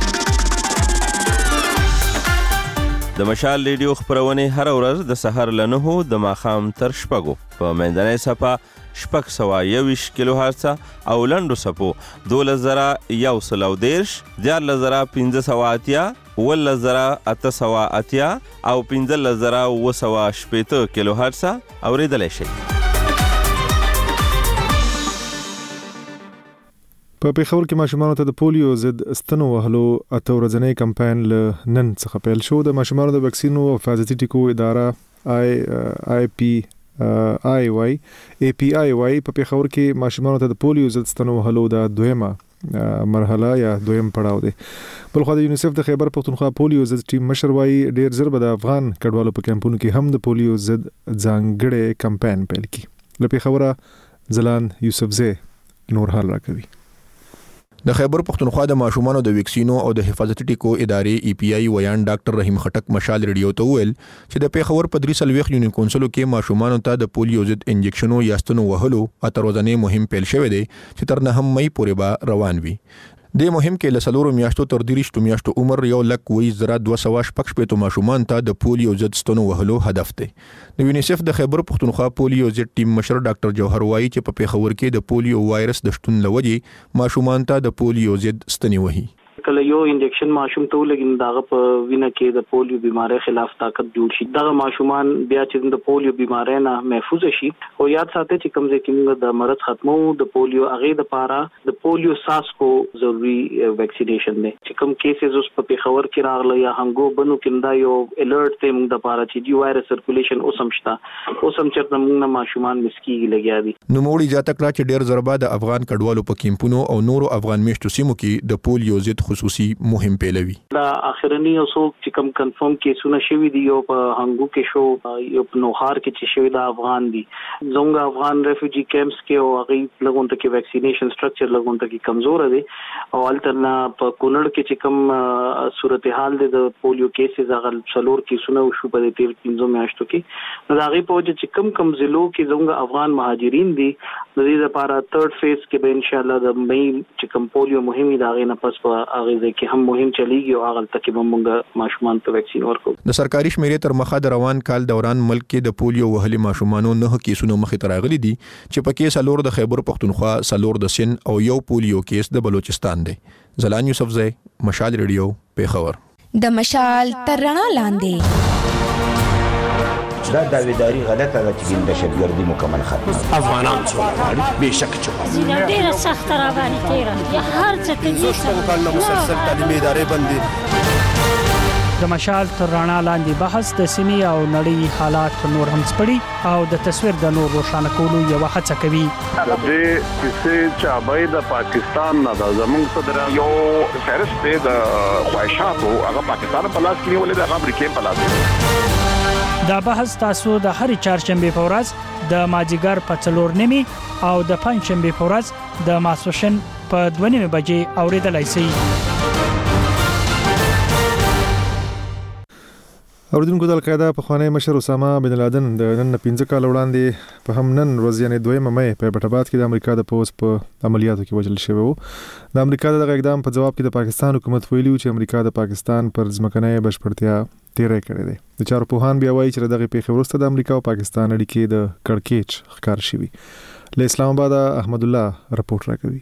د مشال ریډیو خبرونه هر ورځ د سحر له نهو د ماخام تر شپږو په منځنۍ صفه شپږ سوه یوویشت کیلو هرڅه او لنډو صفو دولس زره یو سل او دېرش دیارلس زره پنځه سوه اتیا اوولس زره اته سوه اتیا او پنځلس زره اووه سوه شپېته کیلو هرڅه اورېدلی شئ په پیښور کې ماشومانو ته د پولیو ضد ستنو وهلو اته ورځنی کمپاین له نن څخه پیل شو د ماشومانو د وکسینو او حفاظتي ټیکو اداره آی آی پی آی وای ای پی آی وای په پیښور کې ماشومانو ته د پولیو ضد ستنو وهلو د دویمه مرحله یا دویم پړاو دی بلخو د یونیسف د خیبر پختونخوا پولیو ضد ټیم مشر وای ډیر زر به د افغان کډوالو په کمپونو کې هم د پولیو ضد ځانګړی کمپاین پیل کړي له پیښوره ځلان یوسفزی نور حال راکوي د خیبر پختونخوا د ماشومانو د ویکسینو او د حفاظتي ټیکو ادارې ای پی آی ویان ډاکټر رحیم خټک مشال ریډیو ته ویل چې د پیښور په درې څلوېښت یونین کونسلو کې ماشومانو ته د پولیو ضد انجکشنو یا ستنو وهلو اته ورځنی مهم پیل شوی دی چې تر نهم مئی پورې به روان وي د مهم کې له څلورو میاشتو تر دېرشتو میاشتو عمر یو لک ویس زره دوه سوه شپږ شپېتو ماشومان ته د پولیو ضد ستنو وهلو هدف دی د یونیسف د خیبر پختونخوا پولیو ضد ټیم مشر ډاکټر جوهر وایي چې په پیښور کې د پولیو وایرس د شتون له وجې ماشومان ته د پولیو ضد ستنې وهي کله یو انجکشن ماشوم ته ولګین داغه په وینه کې د پولیو بیماری خلاف طاقت جوړ شي دغه ماشومان بیا چې د پولیو بیماری نه محفوظ شي او یاد ساتئ چې کوم ځکه موږ د مرض ختمو د پولیو هغه د پاره د پولیو ساس کو ضروری ویکسینیشن دی چې کوم کیسز اوس په پیښور کې راغله یا هنګو بنو کیندا یو الرټ ته موږ د پاره چې دی وایرس سرکولیشن اوسم شته اوسم چې موږ نه ماشومان مسکیږي لګیا دي نو موړي جاته کړه چې ډیر ضربه د افغان کډوالو په کیمپونو او نورو افغان میشتو سیمو کې د پولیو ضد خصوصي مهم پیلوي دا اخرنی اوسو چې کوم کنفرم کیسونه شوی دی یو په هنګو کې شو یو په نوهار کې چې شوی دا افغان دي زموږ افغان ریفیوجی کیمپس کې او هغه لګون ته کې ویکسینیشن سټرکچر لګون ته کې کمزور دی او الټرنا په کونړ کې چې کوم صورتحال دی د پولیو کیسز هغه څلور کیسونه شو په دې تیر پنځو میاشتو کې نو هغه په وجه چې کوم کوم ضلعو کې زموږ افغان مهاجرین دي د دې لپاره تھرد فیز کې به ان شاء الله د مې چې کوم پولیو مهمه دا غي نه پس په هغه کې هم مهم چلیږي او هغه تک به موږ ماشومان ته ویکسین ورکو د سرکاري شمیرې تر مخه د روان کال دوران ملک کې د پولیو وهلي ماشومانو نه کیسونو مخې ته راغلي دي چې په کې سلور د خیبر پختونخوا سلور د سن او یو پولیو کیس د بلوچستان دی زلان یوسفزی مشال ریډیو پیښور د مشال تر رڼا لاندې دا داویداری غلطه ده چې د شبګردي مکمل ختم افغانان څو به شک چې زینه ډیره سخت را باندې تیر یا هر څه کې زوستو کال مسلسل تعلیمي ادارې باندې د مشال تر رڼا لاندې بحث د سیمې او نړۍ حالات نور هم سپړي او د تصویر د نور روښانه کولو یو هڅه کوي د دې کیسې چې ابای د پاکستان نه د زمونږ صدر یو فهرست د خواهشاتو هغه پاکستان په لاس کې نیولې د امریکای په لاس دا بحث تاسو د هرې چهارشنبه په ورځ د ماجیګر په څلور نیمي او د پنځشنبه په ورځ د ماسوشن په دوه نیمه بجې اوریدلای شئ اوریدونکو د القاعده په خوانی مشر اسامه بن لادن د نن پنځه کال وړاندې په هم نن ورځ یعنی دویمه مې په پټاباد کې د امریکا د پوز په عملیاتو کې وژل شوی وو. د امریکا دغه اقدام په جواب کې د پاکستان حکومت ویلي چې امریکا د پاکستان پر ځمکنۍ بشپړتیا تیرې کړې ده. د چارو پوهان بیا وایي چې دغه پیښه وروسته د امریکا او پاکستان اړیکې د کړکېچ ښکار شوي. له اسلام آباد احمد الله رپورټ راکوي.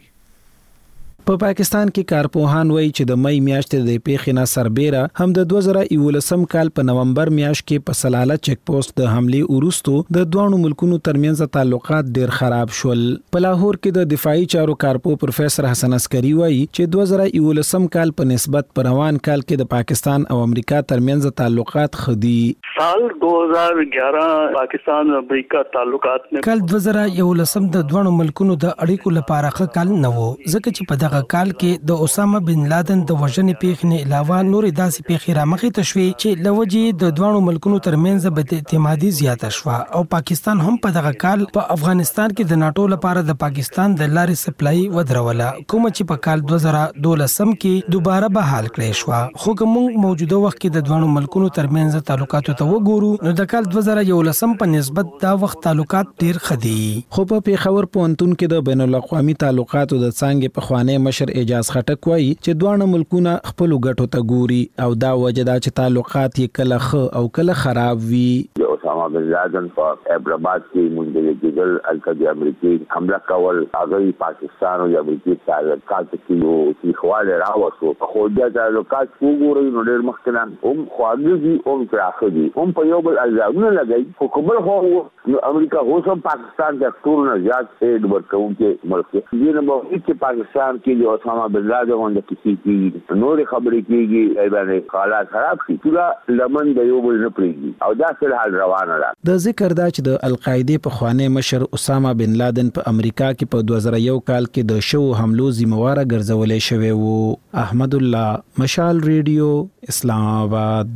په پا پاکستان کې کارپوهان وایي چې د مې میاشتې د پیښې نه سربېره هم د دوه زره یولسم کال په نومبر میاشت کې په سلاله چیک پوسټ د حمله وروسته د دوه ملکونو ترمنځ تعلقات ډېر خراب شول. په لاهور کې د دفاعي چارو کارپو پروفیسور حسن عسکری وایي چې دوه زره یولسم کال په نسبت په روان کال کې د پاکستان او امریکا ترمنځ تعلقات خدي. سال دو ہزار گیارہ پاکستان او امریکا تعلقات میں کال دوه زره یولسم د دوه ملکونو د اړیکو لپاره ښه کال نه و، ځکه چې په دغه کال کې د اسامه بن لادن د وژنې پیښې نه علاوه نورې داسې پیښې رامخې ته شوې چې لوجې د دوه ملکونو ترمنځ بد اعتمادي زیاته شوه او پاکستان هم په دغه کال په افغانستان کې د ناتو لپاره د پاکستان د لارې سپلای ودروله، کوم چې په کال دوه زره دولسم کې دوباره بحال کړې شوه. خو کوم موجوده وخت کې د دوه ملکونو ترمنځ تعلقات ته وګورو نو د کال دوه زره یولسم په نسبت دا وخت تعلقات ډیر خدي. خو په پیښور پوهنتون کې د بین الاقوامي تعلقاتو د څنګه په خوانې مشر اجاز خټک وایي چې دوه ملکونه خپل ګټو ته ګوري او دا وجدا چې تعلقات یې کله ښه او کله خراب وي. اسامه بن لادن په ابراباد کې منځلې کېدل الکدي امریکای حمله کول هغه پاکستان او امریکای تعلقات کې یو چې خواله راوښو خو دا تعلقات وګورئ نو ډېر مخکنه هم خواږه دي او پراخه دي هم په یو بل الزامونه لګي خو کومل خو نو امریکا اوس هم پاکستان د ټول نه زیات هډ ورکوم کې ملک دی نه به چې پاکستان کې یو اسامه بن لادن باندې کسی کې نور خبرې کېږي ای باندې حالات خراب شي ټول لمن د یو بل نه پریږي او دا سره حال روانه ده. د ذکر دا چې د القاعده په خوانې مشر اسامه بن لادن په امریکا کې په دوه زره یو کال کې د شو حملو ذمہوار ګرځولې شوی وو. احمد الله مشال ریډیو اسلام آباد.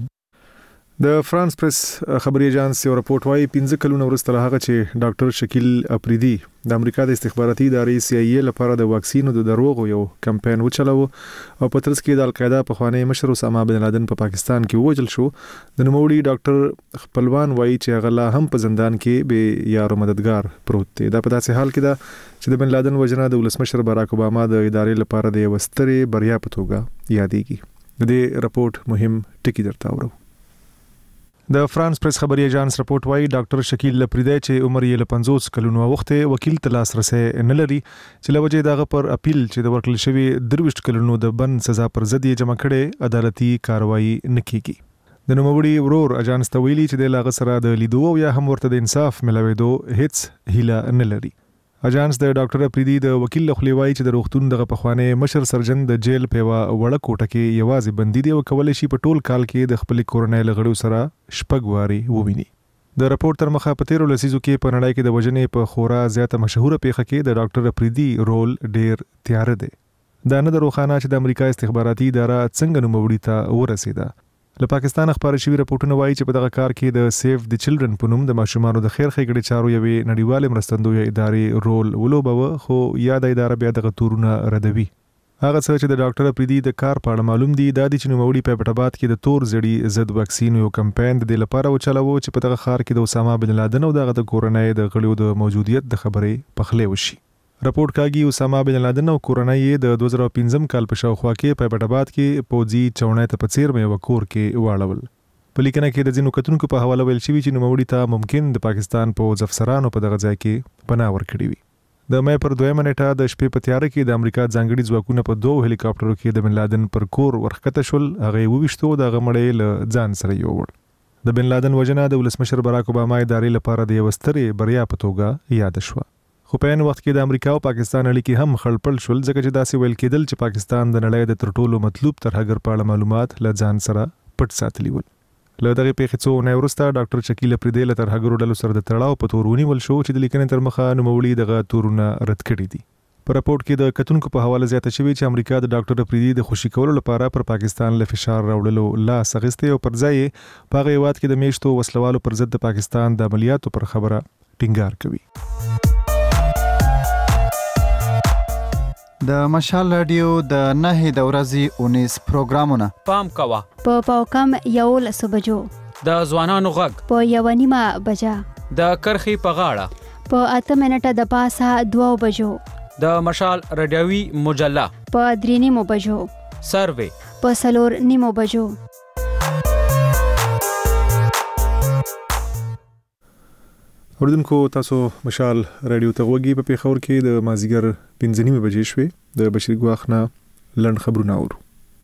د فرانس پریس خبري ایجنس یو رپورټ وايي پنځه کلونه وروسته له هغه چې ډاکټر شکیل اپریدي د امریکا د استخباراتي ادارې سی ای ای لپاره د واکسینو د دروغو یو کمپاین وچلو او په ترڅ کې د القاعده په خوانې مشر اسامه بن لادن په پا پاکستان کې وژل شو. د نوموړي ډاکټر خپلوان وايي چې هغه لا هم په زندان کې به یارو مددگار پروت دی. دا په داسې حال کې ده چې د بن لادن وژنه د ولسمشر باراک اوباما د ادارې لپاره د یو سترې بریا په توګه یادېږي. د دې رپورټ مهم ټکی درته اورو. د فرانس پریس خبري ایجنس رپورټ وايي ډاکټر شکیل اپریدي چې عمر یې له پنځوس کلونو وخت وکیل ته لاسرسي نه لري چې لوجه دغه پر اپیل چې د ورکل شوی درويشت کلونو د بند سزا پر ضد یې جمع کړي عدالتي کاروایی نکېږي. د نوموړي ورور اجانس ته ویلي چې د لاغ سره د لیدو او یا هم ورته د انصاف ملويدو هیڅ هیله نه لري. اجانس د ډاکټر اپریدي د وکیل له خوا وایي چې د روغتون دغه پخوانه مشر سرجن د جیل په وړه کوټه کې یوازې بندي دی او کولای شي په ټول کال کې د خپل کورنۍ لغړو سره شپږ واري وویني. د رپورت تر مخه په تیرو لسیزو کې په نړۍ کې د وژنې په خورا زیاته مشهوره پیښه کې د ډاکټر اپریدي رول ډیر تیار دی. دا نه دروخانه چې د امریکا استخباراتي اداره څنګه نوموړي ته ورسېده. له پاکستان خبر شوی رپورټونه وایي چې په دغه کار کې د سیف د چلډرن په نوم د ماشومانو د خیر ښېګړې چارو یوې نړیوالې مرستندویه ادارې رول ولوبوه خو یاد اداره بیا دغه تورونه ردوي. هغه څه چې د ډاکټر اپریدي د کار په اړه معلوم دي دا دي چې نوموړي په پټاباد کې د تور زړی ضد واکسین یو کمپاین د لپاره وچلوو چې په دغه ښار کې د اسامه بن لادن او دغه د کورنۍ د غړیو د موجودیت د خبرې پخلې وشي. رپورټ کاږي اسامه بن لادن او کورنۍ د دوه زره پنځم کال په شاوخوا کې په پټاباد کې پوځي چونې ته په څیر مې وکور کې واړول. په لیکنه کې د ځینو کتونکو په حواله ویل شوی چې نوموړي ته ممکن د پاکستان پوځ افسرانو په دغه ځای کې پناه ورکړي وي. د مې پر دویمه نیټه د شپې په تیاره کې د امریکا ځانګړي ځواکونه په دوه هلیکاپټرو کې د بن لادن پر کور ورخکته شول. هغه وویشتو د غمړې له ځان سره یوړ. د بن لادن وژنه د ولسمشر باراک اوباما ادارې لپاره د یو سترې بریا په توګه یاد شوه. خو په ان وخت کې د امریکا او پاکستان اړیکې هم خړپړ شول ځکه چې داسې ویل کېدل چې پاکستان د نړۍ د تر ټولو مطلوب ترهګر په اړه معلومات له ځان سره پټ ساتلي ول. له دغه پیښې څو نه وروسته ډاکټر شکیل اپریدي له ترهګرو ډلو سره د تړاو په تور ونیول شو چې د لیکنې تر مخه نوموړي دغه تورونه رد کړي دي. په راپورټ کې د کتونکو په حواله زیاته شوی چې امریکا د ډاکټر اپریدي د خوشی کولو لپاره پر پاکستان له فشار راوړلو لاس اخیستی او پر ځای په هغه هیواد کې د میشتو وسلوالو پر ضد د پاکستان د عملیاتو پر خبره ټینګار کوي. د مشال رادیو د نهه د ورځې اونیس پروګرامونه پام کوا په پاوکم یو لسو بجو د ځوانانو غږ په یوه نیمه بجه، د کرخې په غاړه په اته منټه د پاسه دوه بجو، د مشال رادیوي مجله په درې نیمو بجو، سروې په څلور نیمو بجو. اوردونکو تاسو مشال رادیو ته وګورئ. په پیښور کې د مازیګر پنځه نیمه بجې شوې. د بشیر ګواخ نه لنډ خبرونه اورو.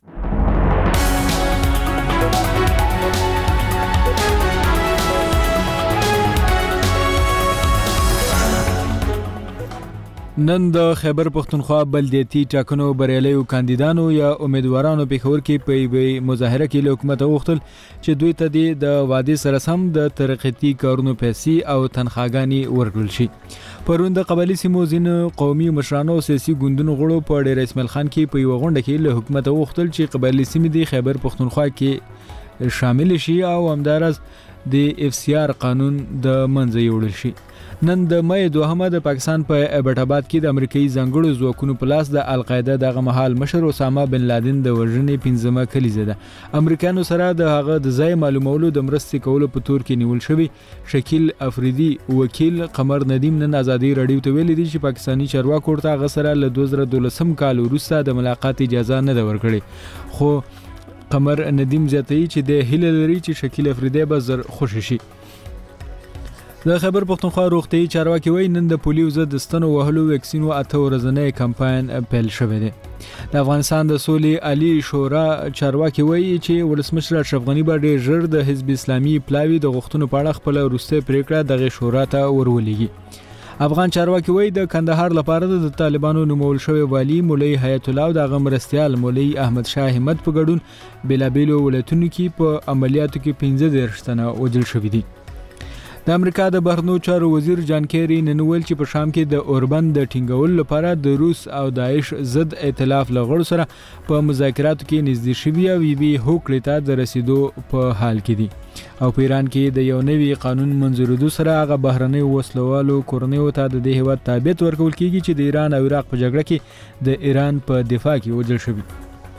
نن د خیبر پختونخوا بلدیاتي ټاکنو بریالیو کاندیدانو یا امیدوارانو پیښور کې په یوې مظاهره کې له حکومت غوښتل چې دوی ته د وعدې سره سم د ترقیتي کارونو پیسې او تنخواګانې ورکړل شي. پرون د قبایلي سیمو ځینو قومي مشرانو او سیاسي ګوندونو غړو په ډیر اسماعیل خان کې په یوه غونډه کې له حکومت غوښتل چې قبایلي سیمې د خیبر پختونخوا کې شامل شي او همدارس د اف سی آر قانون د منځه یوړل شي. نن د مې دوهمه د پاکستان په ایبټ آباد کې د امریکایي ځانګړو ځواکونو په لاس د القاعده دغه مهال مشر اسامه بن لادن د وژنې پنځمه کلیزه ده. امریکایانو سره د هغه د ځای معلومولو د مرستې کولو په تور کې نیول شوی. شکیل افریدي وکیل قمر ندیم نن ازادي رادیو ته ویلي دي چې پاکستانی چارواکو ورته هغه سره له دوه زره دولسم کال وروسته د ملاقات اجازه نه ده ورکړې. خو قمر ندیم زیاتوي چې د هیله لري چې شکیل افریدي به زر خوشی شي. د خیبر پختونخوا روغتیايي چارواکي وایي نن د پولیو ضد د ستنو وهلو ویکسینو اته ورځنی کمپاین پیل شوی دی. د افغانستان د سولې عالی شورا چارواکي وایي چې ولسمشر اشرف غنی به ډېر ژر د حزب اسلامي پلاوي د غوښتنو په اړه خپله وروستۍ پریکړه دغه شورا ته ورولېږي. افغان چارواکي وایي د کندهار لپاره د طالبانو نومول شوی والی مولوي حیات الله او د هغه مرستیال مولوي احمد شاه همت په ګډون بېلابېلو ولایتونو کې په عملیاتو کې پنځه دېرش تنه وژل شوي دي. د امریکا د بهرنیو چارو وزیر جان کیری نن ویل چې په شام کې د اوربند د ټینګولو لپاره د روس او داعش ضد ائتلاف له غړو سره په مذاکراتو کې نږدې شوي او وی هوکړې ته د رسیدو په حال کې دي. او په ایران کې د یو نوي قانون منظورېدو سره هغه بهرنیو وسلوالو کورنیو ته د دې هیواد تابعیت ورکول کیږي چې د ایران او عراق په جګړه کې د ایران په دفاع کې وژل شوي.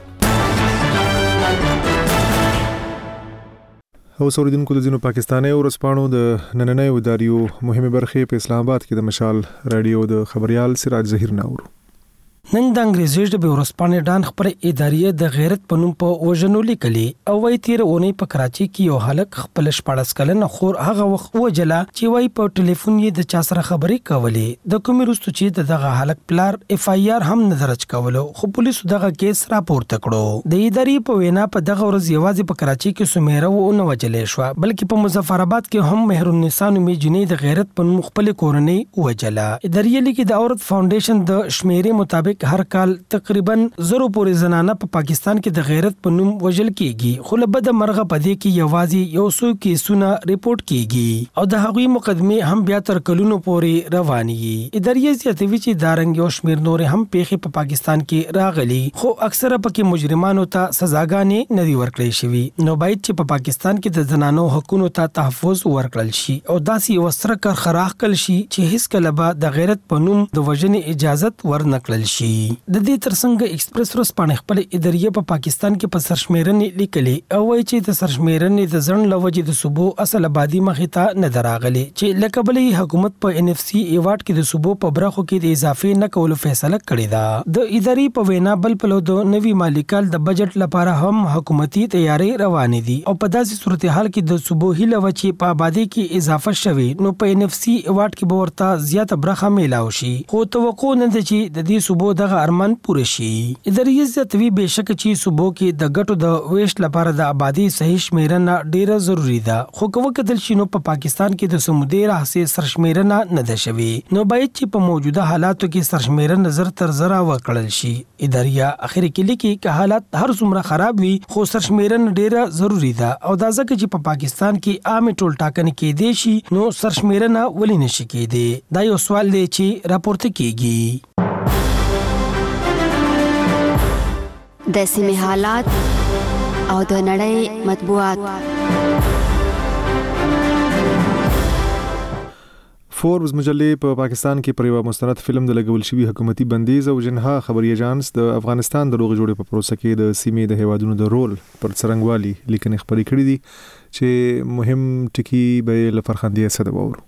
او اوریدونکو د ځینو پاکستاني ورځپاڼو د نننۍ اداریو مهمه برخې په اسلام آباد کې د مشال رادیو د خبريال سراج ظهیر ناورو. نن د انګریزي ژبې ورځپاڼې ډان خبره ادارې د غیرت په نوم په وژنو لیکلي او وايي تیر اونۍ په کراچي کې یو هلک خپل شپاړس کلن خور هغه وخت وجله چې وايي په ټلیفون یې د چا سره خبرې کولې. د کومې وروسته چې دغه هلک پلار اف آی آر هم نه درج کولو خو پولیسو دغه کیس راپورته کړو. د ادارې په وینا په دغه ورځ یوازې په کراچي کې سمیره و نه وجلې شو بلکې په مظفر آباد کې هم مهرالنساء نومې جنې د غیرت په نوم خپل کورنۍ وجله. ادارې لیکي د عورت فاونډیشن د شمیرې مطابق هر کال تقریبا زرو پورې زنانه په پا پاکستان کې د غیرت په نوم وژل کیږي خو له بد مرغه پدې کې یوازې یو څو کیسونه ریپورت کیږي او د هغوی مقدمه هم بیا تر کلونو پورې رواني. ادارې زیاتوي چې دارنګ یو شمیر نور هم پیښې په پا پاکستان کې راغلي خو اکثره پکې مجرمانو ته سزاګانې نه دي ورکړې شوی. نو باید چې په پا پاکستان کې د زنانو حقوقو ته تحفظ ورکړل شي او داسې وسره کار خراخ کړل شي چې هیڅ کله به د غیرت په نوم د وژنې اجازه ورنکړل شي. د دې ترڅنګ ایکسپریس ورځپاڼه خپل ادارې په پاکستان کې په سرشمیرنې لیکلي او وايي چې د سرشمیرنې د ځن لوجې د صوبو اصل آبادی مخې ته نه دراغلي چې لکه بلې حکومت په ان اف سی ایوارډ کې د صوبو په برخو کې د اضافه نه کولو فیصله کړې ده. د ادارې په وینا بل په د نوي مالی کال د بجټ لپاره هم حکومتي تیاری روانې دي او په داسې صورتحال کې د صوبو هیله و چې په آبادی کې اضافه شوي نو په ان اف سی ایوارډ کې به ورته زیاته برخه میلاو شي خو توقع نه ده چې د دې صوبو دغه ارمان پوره شي. ادارې زیاتوي بهشکه چې صوبو کې د ګټو د ویش لپاره د آبادی صحیح شمیرنه ډیره ضروری ده خو کوم کتل شي نو په پاکستان کې د سمودي راهسه سرشمیرنه نه ده شوی نو باید چې په موجوده حالاتو کې سرشمیرنه نظر تر زرا وکړل شي. ادارې اخر کې لیکي چې حالات هر څومره خراب وي خو سرشمیرنه ډیره ضروری ده او دا ځکه چې په پا پاکستان کې عام ټول ټاکنې کې دي شي نو سرشمیرنه ولې نشي کېدی. دا یو سوال دی چې راپورته کیږي. د سیمې حالات او د نړۍ مطبوعات. فوربس مجلې په پا پاکستان کې پر یو مستند فلم د لګول شوی حکومتي بندیز او جنها خبري ایجانس د افغانستان د روغ جوړې په پروسه کې د سیمې د هیوادونو د رول پر څرنګوالي لیکنې خبرې کړې دي چې مهم ټکی به لفرخندې سره وورو.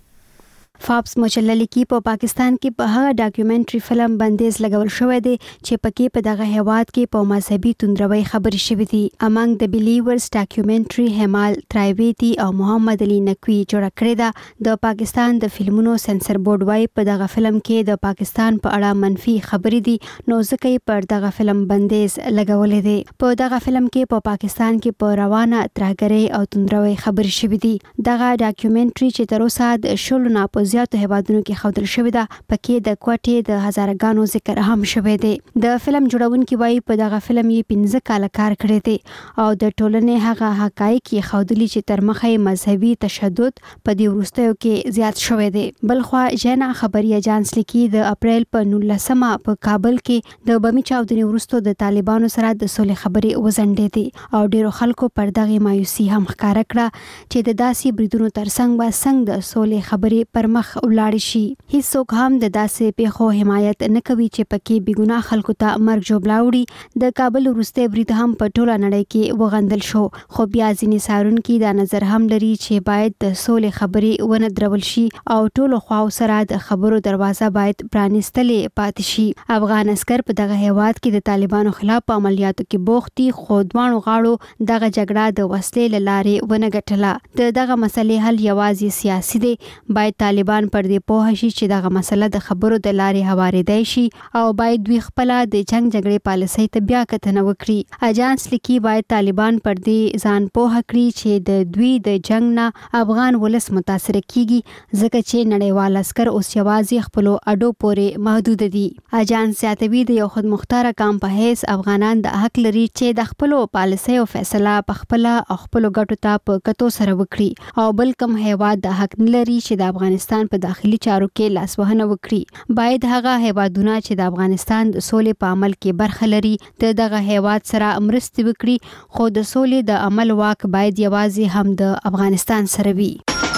فابس مجله لیکي په پاکستان کې په هغه ډاکومنټري فلم بندیز لګول شوی دی چې پکې په دغه هیواد کې په مذهبي توندروي خبرې شوې دي. امنګ د بلیورز ډاکومنټري همال ترایویتی او محمد علي نقوی جوړ کړی دا د پاکستان د فلمونو سنسر بورډ وايي په دغه فلم کې د پاکستان په اړه منفي خبرې دي نو ځکه یې پر دغه فلم بندیز لګولې دي. په دغه فلم کې په پا پاکستان کې په روانه ترهګرۍ او توندروي خبرې شوې دي. دغه ډاکومنټري چې تر اوسه د شلو نه په زیاتو هیوادونو کې خودل شوې ده پکې د کوټې د هزارګانو ذکر هم شوی دی. د فلم جوړونکي وایي په دغه فلم یې پنځه کاله کار کړی دی او د ټولنې هغه حقایق یې خودلی چې تر مخه مذهبي تشدد په دې وروستیو کې زیات شوی دی. بلخوا جنا خبري ایجانس لیکي د اپریل په نولسمه په کابل کې د بمي چاودنې وروسته د طالبانو سره د صلح خبرې وزنډې دي او ډیرو خلکو پر دغه مایوسي هم ښکارا کړه چې د داسې بریدونو ترڅنګ به څنګه د صلح خبرې پر مخ ولاړ شي. هیڅوک هم د داسې پیښو حمایت نه کوي چې پکې بېګناه خلکو ته مرګ ژوبلا وړي. د کابل وروستی برید هم په ټوله نړۍ کې وغندل شو خو بیا ځینې څارونکي دا نظر هم لري چې باید د سولې خبرې ونه درول شي او ټولو خواو سره د خبرو دروازه باید پرانیستلې پاتې شي. افغان عسکر په دغه هیواد کې د طالبانو خلاف په عملیاتو کې بوخت دي خو دواړو غاړو دغه جګړه د وسلې له لارې ونه ګټله. د دغه مسلې حل یوازې سیاسي دی. باید طالبان پر دې پوه شي چې دغه مسله د خبرو د لارې هواریدای شي او باید دوی خپل د جنگ جګړې پالیسۍ ته بیا کتنه وکړي. اجانس لیکي باید طالبان پر دې ځان پوه کړي چې د دوی د جنگ نه افغان ولس متاثر کیږي ځکه چې نړیوال عسكر اوس یوازې خپل اډو پورې محدود دي. اجانس زیاتوي د یو خودمختار قام په هیڅ افغانان د حق لري چې د خپل پالیسۍ او فیصله په خپل او خپل ګټو ته په کتو سره وکړي او بل کوم هیواد د حق نه لري چې د افغانستان په داخلي چارو کې لاسوهنه وکړي. باید هغه هیوادونه چې د افغانستان د سولې په عمل کې برخه لري د دغه هیواد سره مرسته وکړي خو د سولې د عمل واک باید یوازې هم د افغانستان سره وي.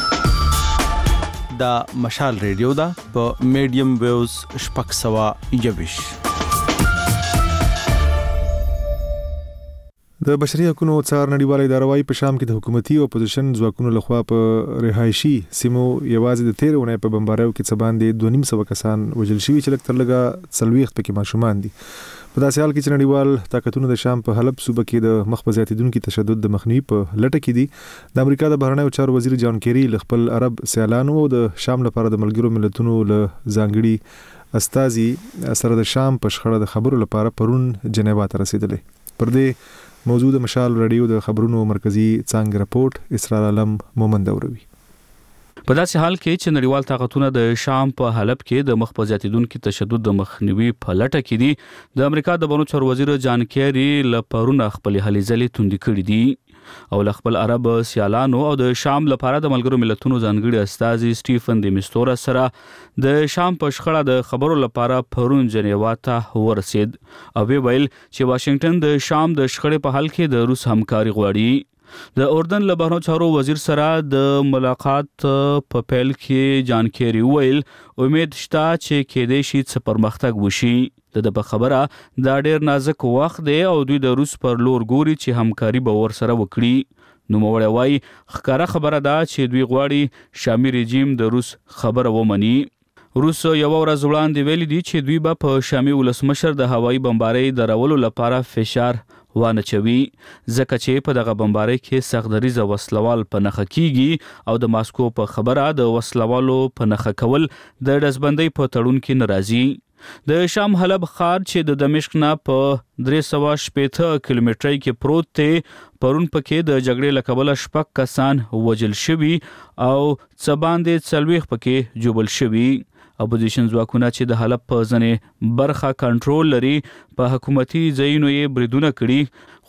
دا مشال ریډیو دا په میډیم ویوز شپږ سوه یوویش. د بشري حقوقو څار نړیواله اداره وايي په شام کې د حکومتي او اپوزیشن ځواکونو لخوا په رهایشي سیمو یوازې د تیر ونې په بمباریو کې څه باندې دوه نیم سوه کسان وژل شوي چې لږ تر لږه څلوېښت پکې ماشومان دي. په داسې حال کې چې نړیوال طاقتونه د شام په حلب صوبه کې د مخ په زیاتېدونکي تشدد د مخنیوي په لټه کې دي. د امریکا د بهرنیو چارو وزیر جان کیری له خپل عرب سیالانو او د شام لپاره د ملګرو ملتونو له ځانګړي استازي سره د شام په شخړه د خبرو لپاره پرون جنیوا ته رسیدلې. پر دې موضوع د مشال رادیو د خبرونو مرکزی څانګه رپورټ اسرار عالم مومند اوروي. په داسې حال کې چې نړیوال طاقتونه د شام په حلب کې د مخ په زیاتیدونکو تشدد د مخنیوي په لټه کې دي د امریکا د بهرنیو چارو وزیر جان کیری له پرونه خپل هلې ځلې توندې کړې دي او له خپل عرب سیالانو او د شام لپاره د ملګرو ملتونو ځانګړي استازي سټیفن د میستورا سره د شام په شخړه د خبرو لپاره پرون جنیوا ته ورسید او ویل چې واشنگټن د شام د شخړې په حل کې د روس همکاري غواړي. د اردن له بهرنیو چارو وزیر سره د ملاقات په پیل کې جان کیری ویل امید شته چې کېدای شي چې پرمختګ وشي. د په خبره دا ډېر نازک وخت دی او دوی د روس پر لور ګوري چې همکاري به ورسره وکړي. نوموړی وایي ښکاره خبره ده چې دوی غواړي شامي رژیم د روس خبره ومني. روس یو ورځ وړاندې ویلي دي چې دوی به په شامي ولسمشر د هوایي بمبارۍ درولو لپاره فشار وانه چوي ځکه چې په دغه بمبارۍ کې سختدریزه وسلوال په نخښه کیږي او د ماسکو په خبره د وسلوالو په نخښه کول د ډزبندۍ په تړون کې ناراضي. د شام حلب ښار چې د دمشق نه په درې سوه شپېته کیلومترۍ کې پروت دی پرون پکې د جګړې له کبله شپږ کسان وژل شوي او څه باندې څلوېښت پکې ژوبل شوي. اپوزیشن ځواکونه چې د حلب په ځنې برخه کنټرول لري په حکومتي ځایونو یې بریدونه کړي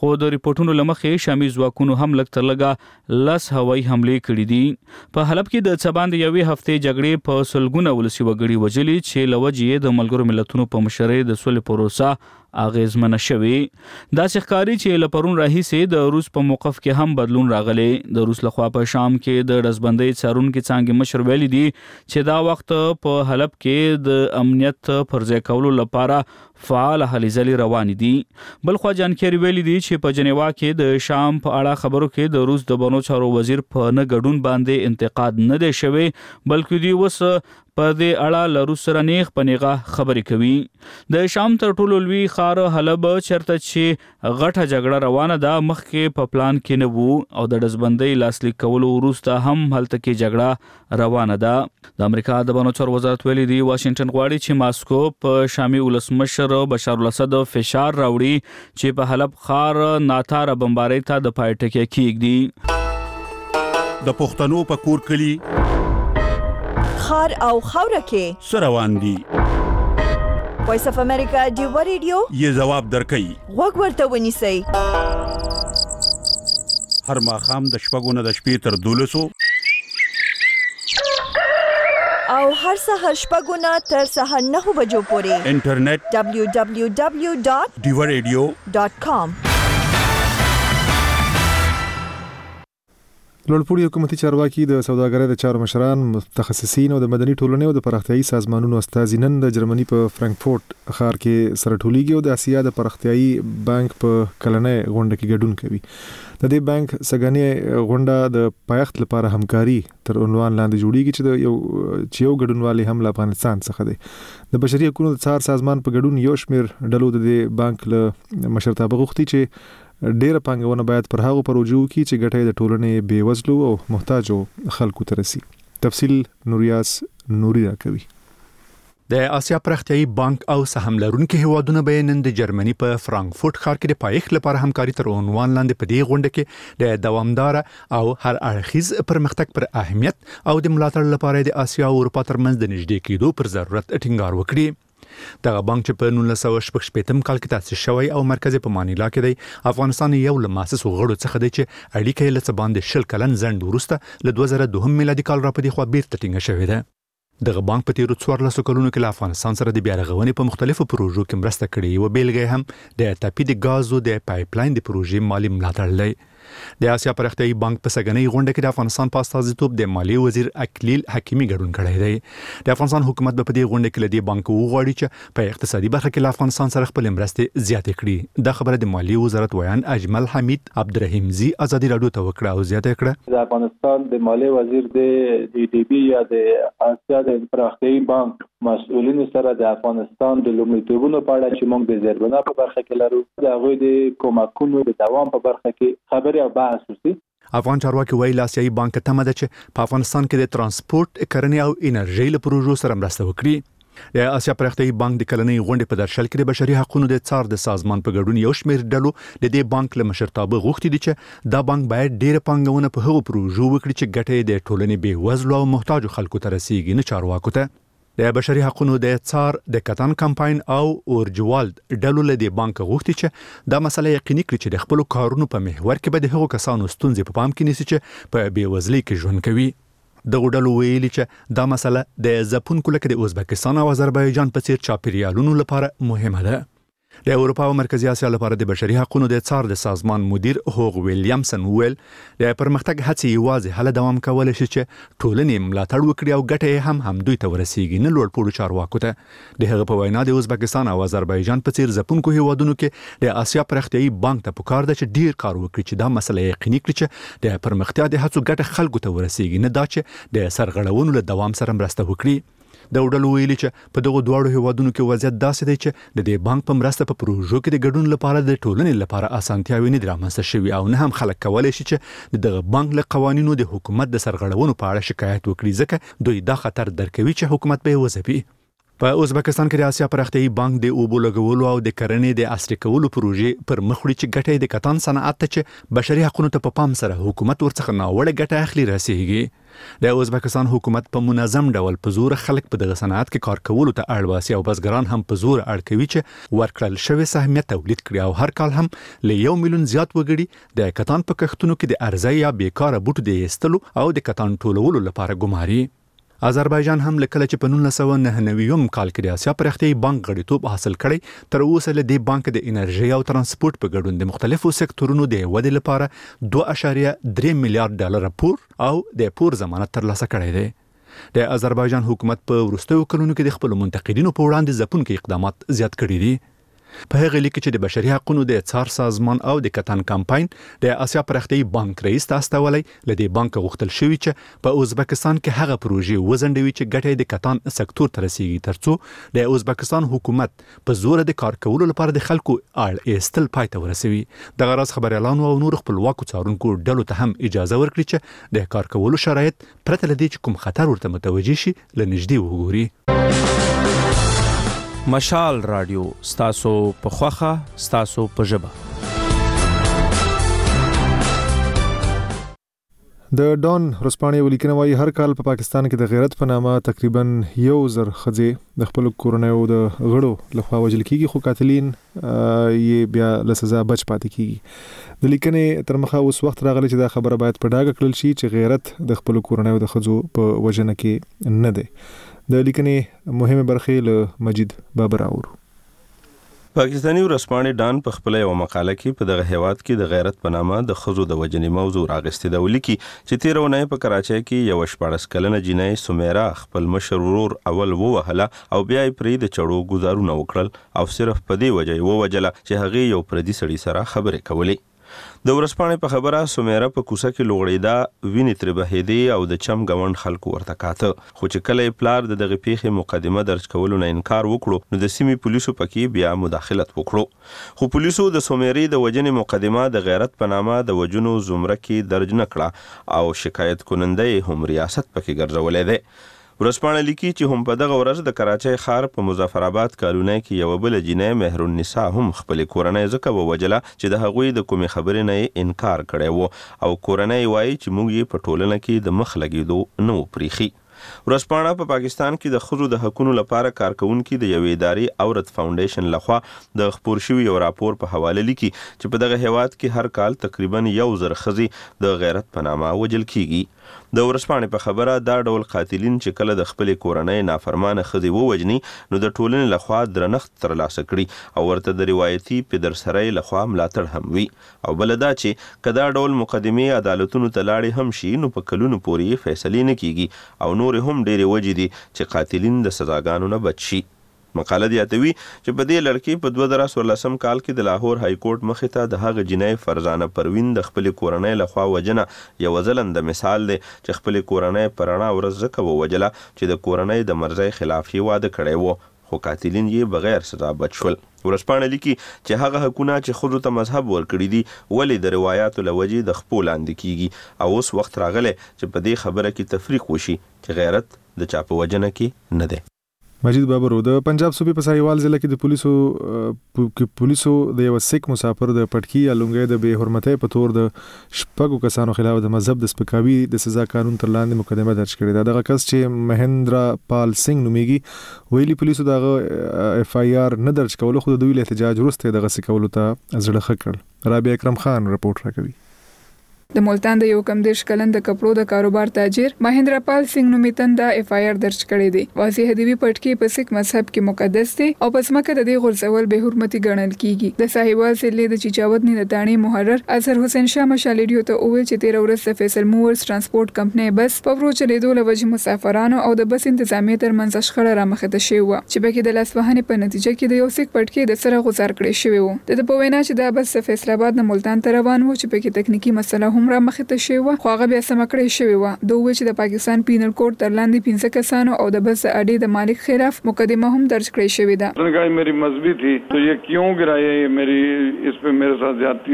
خو د ریپورتونو لمخې شامي ځواکونو هم لږ تر لږه لس هوایي حملې کړې دي. په حلب کې د څه باندې یوې هفتې جګړې په سلګونه ولسي وګړي وژلي چې له وجې یې د ملګرو ملتونو په مشرۍ د سولې پروسه اغیزمنه شوې. داسې ښکاري چې له پرون راهیسې د روس په موقف کې هم بدلون راغلی. د روس لخوا په شام کې د ډزبندۍ څارونکي څانګې مشر ویلي دي چې دا وخت په حلب کې د امنیت پر ځای کولو لپاره فعال هلې ځلې روانې دي. بل خوا جانکاری ویلي دي چې په جنیوا کې د شام په اړه خبرو کې د روس د بهرنیو چارو وزیر په نه ګډون باندې انتقاد نه دی شوی، بلکې دوی اوس په دې اړه له روس سره نیغ په نیغه خبرې کوي. د شام تر ټولو لوی ښار حلب چېرته چې غټه جګړه روانه ده مخکې په پلان کې نه وو او د ډزبندۍ لاسلیک کولو وروسته هم هلته کې جګړه روانه ده. د امریکا د بهرنیو چارو وزارت ویلي دي واشنګټن غواړي چې ماسکو په شامي ولسمشر بشار الاسد فشار راوړي چې په حلب ښار ناتاره بمبارۍ ته د پای ټکی کېږدي. د پښتنو په کور کلي خار او خاوره کې سروان دي. وایس اف امریکا دیو ریډیو یې جواب درکړي. وګ ورته ونیسئ. هر ماښام د شپږو نه د شپې تر دولسو او هر سهار شپږو نه تر سهار نهو بجو پورې انټرنیټ دبلیو دبلیو دبلیو ډاٹ دیو ریډیو ډاٹ کام. لوړپوړي حکومتي چارواکي د سوداګرۍ د چارو مشران، متخصصین او د مدني ټولنې او د پراختیایي سازمانونو استازي نن د جرمني په فرانکفورت ښار کې سره ټولیږي او د اسیا د پراختیایي بانک په کلنۍ غونډه کې ګډون کوي. د دې بانک سګنې غونډه د پایښت لپاره همکاري تر عنوان لاندې جوړیږي چې د یو چې یو ګډونوالي هم له افغانستان څخه دی. د بشري حقوقو د څار سازمان په ګډون یو شمېر ډلو د دې بانک له مشرتابه غوښتي چې ډیره پانګونه باید پر هغو پروژو کې چې ګټه د ټولنې بیوزلو او محتاجو خلکو ته رسي. تفصیل نوریاس نوري راکوي. د آسیا پراختیایي بانک او سهم لرونکو هیوادونو به نن د جرمني په فرانکفورت ښار کې د پایښت لپاره همکاري تر عنوان لاندې په دې غونډه کې د دوامدار او هر اړخیز پرمختګ پر اهمیت او د ملاتړ لپاره د آسیا او اروپا ترمنځ د نږدې کېدو پر ضرورت ټینګار وکړي. دغه بانک چې په نولس سوه شپږ شپېتم کال کې تاسیس شوی او مرکز په مانیلا کې دی، افغانستان یو له مؤسسو غړو څخه دی چې اړیکه یې له څه باندې شل کلن ځنډ وروسته له دوه زره دوه میلادي کال راپدې خوا بیرته ټینګه شوې ده. دغه بانک په تیرو څوارلسو کلونو کې له افغانستان سره د بیا رغونې په مختلفو پروژو کې مرسته کړې. یوه بیلګه هم د تاپي د غازو د پایپ لاین د پروژې مالي ملاتړ دی. د آسیا پراختیایي بانک په سګنۍ غونډه کې د افغانستان په استازیتوب د مالیې وزیر اکلیل حکیمي ګډون کړی دی. د افغانستان حکومت به په دې غونډه کې له دې بانک وغواړي چې په اقتصادي برخه کې له افغانستان سره خپل مرستې زیاتې کړي. دا خبره د مالیې وزارت ویان اجمل حمید عبدالرحیمزي ازادي راډیو ته وکړه او زیاته کړه. د افغانستان د مالیې وزیر د ای ډي بي یا د آسیا د پراختیایي بانک مسؤلینو سره د افغانستان د لومړیتوبونو په اړه چې موږ د زیربنا په برخه کې لرو د هغوی د کومکونو د دوام په برخه کې خبرې او بحث وشي. افغان چارواکي ویل آسیایي بانک تمه ده چې په افغانستان کې د ترانسپورت، کرنې او انرژۍ له پروژو سره مرسته وکړي. د آسیا پراختیایي بانک د کلنۍ غونډې په درشل کې د بشري حقوقو د څار د سازمان په ګډون یو شمېر ډلو د دې بانک له مشرتابه غوښتي دي چې دا بانک باید ډېره پانګونه په هغو پروژو وکړي چې ګټه یې د ټولنې بیوزلو او محتاجو خلکو ته رسیږي، نه چارواکو ته. د بشري حقوقو د څار د کتان کمپاین او اورجوالد ډلو له دې بانک غوښتي چې دا مسله یقیني کړي چې د خپل کارونو په محور کې به د هغو کسانو ستونزې په پام کې نیسي چې په بیوزلۍ کې ژوند کوي. دغه ډلو ویلي چې دا مسله د ځپونکو لکه د ازبکستان او آذربایجان په څیر چاپیریالونو لپاره مهمه ده. د اروپا او مرکزی اسیا لپاره د بشري حقوقو د څار د سازمان مدیر هوغ ویلیامسن ویل د پرمختګ هڅې یوازې هله دوام کولای شي چې ټولنې ملاتړ وکړي او ګټه یې هم هم دوی ته ورسیږي، نه لوړپوړو چارواکو ته. د هغه په وینا د ازبکستان او آذربایجان په څیر ځپونکو هیوادونو کې د آسیا پراختیایي بانک ته پکار ده چې ډیر کار وکړي چې دا مسله یقیني کړي چې د پرمختیا د هڅو ګټه خلکو ته ورسیږي، نه دا چې د سرغړونو له دوام سره مرسته وکړي. د وډلو ویلي چې په دغه دواړو هیوادونو کې وضعیت داسې دی چې د دې بانک په مرسته په پروژو کې د ګډون لپاره د ټولنې لپاره اسانتیاوې نه دي رامنځته شوي او نه هم خلک کولی شي چې د دغه بانک له قوانینو د حکومت د سرغړونو په اړه شکایت وکړي، ځکه دوی دا خطر درکوي چې حکومت به یې وځپي. په ازبکستان کې د آسیا پراختیایي بانک د اوبو لګولو او د کرنې د عصري کولو پروژې پر مخ وړي چې ګټه د کتان صنعت ته چې بشري حقوقو ته په پام سره حکومت ورڅخه ناوړه ګټه اخلي رسیږي. د ازبکستان حکومت په منظم ډول په زور خلک په دغه صنعت کې کار کولو ته اړ باسي او بزګران هم په زور اړ کوي چې ورکړل شوی سهمیت تولید کړي او هر کال هم له یو میلیون زیات وګړي د کتان په کښتونو کې د ارزي یا بیکاره بوټو د ایستلو او د کتان ټولولو لپاره ګماري. آذربایجان هم لکه چې په نولس سوه نهه نوي کال کې د اسیا پرختیايي بانک غړیتوب حاصل کړي، تر اوسه له دې بانک د انرژي او ترانسپورت په ګډون د مختلفو سکتورونو د ودې لپاره دوه اعشاریه درې میلیارډ ډالر پور او د پور ضمانت ترلاسه کړی دی. د آذربایجان حکومت په وروستیو کلونو کې د خپل منتقدینو په وړاندې ځپونکي اقدامات زیات کړي دي. په هغه لیک کې د بشري حقوقو د څار سازمان او د کتان کمپاین د اسیا پرختیايي بانک رئیس تاسطولي لدې بانک غوښتل شوی چې په ازبکستان کې هغه پروژې وزندوي چې ګټه د کتان سکتور ته رسیږي، ترڅو د ازبکستان حکومت په زور د کار کولو لپاره د خلکو اړ ایستل پای ته ورسوي. د غرض خبريالانو او نور خپلواکو څارونکو ډلو ته هم اجازه ورکړي چې د کار کولو شرایط پرته لدې چې کوم خطر ورته متوجي شي لنږدې وګوري. مشال رادیو ستاسو په خوخه ستاسو په ژبه. د ډان رسپانې ولیکنه وايي هر کال په پاکستان کې د غیرت په نامه تقریبا یو زر ښځې د خپل کورنیو د غړو لخوا وژل کیږي، خو قاتلین یې بیا له سزا بچ پاتې کیږي. د لیکنې تر مخه اوس وخت راغلی چې دا خبره باید په ډاګه کړل شي چې غیرت د خپل کورنیو د ښځو په وژنه کې نه دی. د لیکنې مهمه برخه له مجید بابر اورو. پاکستانی ورسپانې ډان په خپل یو مقاله کې په دغه هیواد کې د غیرت په نامه د ښځو د وژنې موضوع راغستې ده، ولیکي چې تیر اونۍ په کراچۍ کې یو شپاړس کلنه جینۍ سمیرا خپل مشر ورور اول ووهله او بیا یې پرې د چړو ګزارونه وکړل او صرف په دې وجه یې ووجله چې هغې یو پردي سړي سره خبرې کولې. د ورسپانې په خبره سمیرا په کوڅه کې لوغړېده، وینې ترې بهېدې او د چم ګاونډ خلکو ورته کاته، خو چې کله یې پلار د دغې پیښې مقدمه درج کولو نه انکار وکړو نو د سیمې پولیسو پکې بیا مداخلت وکړو، خو پولیسو د سمیرې د وژنې مقدمه د غیرت په نامه د وژنو زمره کې درج نه کړه او شکایت کننده یې هم ریاست پکې ګرځولی دی. ورسپانه لیکي چې هم په دغه ورځ د کراچۍ ښار په مظفر آباد کالونۍ کې یوه بله جینۍ مهرالنساء هم خپلې کورنۍ ځکه ووجله چې د هغوی د کومې خبرې نه یې انکار کړی و او کورنۍ وایي چې موږ یې په ټولنه کې د مخ لګېدو نه و پریښي. ورسپانه په پاکستان کې د ښځو د حقونو لپاره کارکونکي د یوې ادارې عورت فاونډیشن لخوا د خپور شوي یو راپور په حواله لیکي چې په دغه هیواد کې هر کال تقریبا یو زر ښځې د غیرت په نامه وژل کیږي. د ورسپانې په خبره دا ډول قاتلین چې کله د خپلې کورنۍ نافرمانه ښځې ووژني نو د ټولنې لخوا درنښت ترلاسه کړي او ورته د روایتي پدرسرۍ لخوا ملاتړ هم وي، او بله دا چې که دا ډول مقدمې عدالتونو ته لاړې هم شي نو په کلونو پورې فیصلې نه کیږي او نور هم ډېرې وجې دي چې قاتلین د سزاګانو نه بچ شي. مقاله یادوي چې په دې لړکې په دوه زره څوارلسم کال کې د لاهور های کورټ مخې ته د هغه جینۍ فرزانه پروین د خپلې کورنۍ لخوا وژنه یو ځلنده مثال دی چې خپلې کورنۍ په رڼا ورځ ځکه ووجله چې د کورنۍ د مرضۍ خلاف یې واده کړی و، خو قاتلین یې بغیر سزا بچ شول. ورسپانه لیکي چې هغه حقونه چې ښځو ته مذهب ورکړي دي ولې د روایاتو له وجې د خپو لاندې کیږي او اوس وخت راغلی چې په دې خبره کې تفریق وشي چې غیرت د چا په وجنه کې نه دی. مجید بابرو د پنجاب صوبې په ساهیوال ضلع کې د پولیسو کې پولیسو د یو سیک مسافر د پټکی یا لونګۍ د بې حرمتۍ په تور د شپږو کسانو خلاف د مذهب د سپکاوي د سزا قانون تر لاندې مقدمه درج کړې ده. دغه کس چې مهندرا پال سنگ نومیږي ویلي پولیسو دغه اف آی آر نه درج کولو خو د دوی له احتجاج وروسته دغه سکولو ته زړه ښه کړل. رابعه اکرم خان رپورټ راکوي. د ملتان د یو کم دیش کلن د کپړو د کاروبار تاجر مهندرا پال سنگ نومیتن د اف آی آر درج کړی دی. واضح دی پټکی په سیک مذهب کې مقدس دی او پس مکه د دې غرزول به حرمتي ګڼل کیږي. د ساهیوال ضلع د چیچاوت نه د تانی محرر اظهر حسین شاه مشالډیو ته وویل چې تیر ورځ د فیصل موورز ترانسپورت کمپنی بس په ورو چلیدو له وجې مسافرانو او د بس انتظامیه ترمنځ شخړه رامخته شوې و چې بګې د لاسوهنې په نتیجه کې د یو سیک پټکی د سره غوسار کړی شوی و. د په وینا چې دا بس فیصل آباد نه ملتان ته روان و چې بګې تکنیکی مسله هم رامخته شوی و خو هغه بیا سم کړی شوی و. دوی چې د پاکستان پینل کوډ تر لاندې پنځه کسانو او د بس اډې د مالک خلاف مقدمه هم درج کړی شوی ده. उन्होंने कहा मेरी मजबी थी तो ये क्यों गिराया, ये मेरी इस पे मेरे साथ ज्यादती हुई है.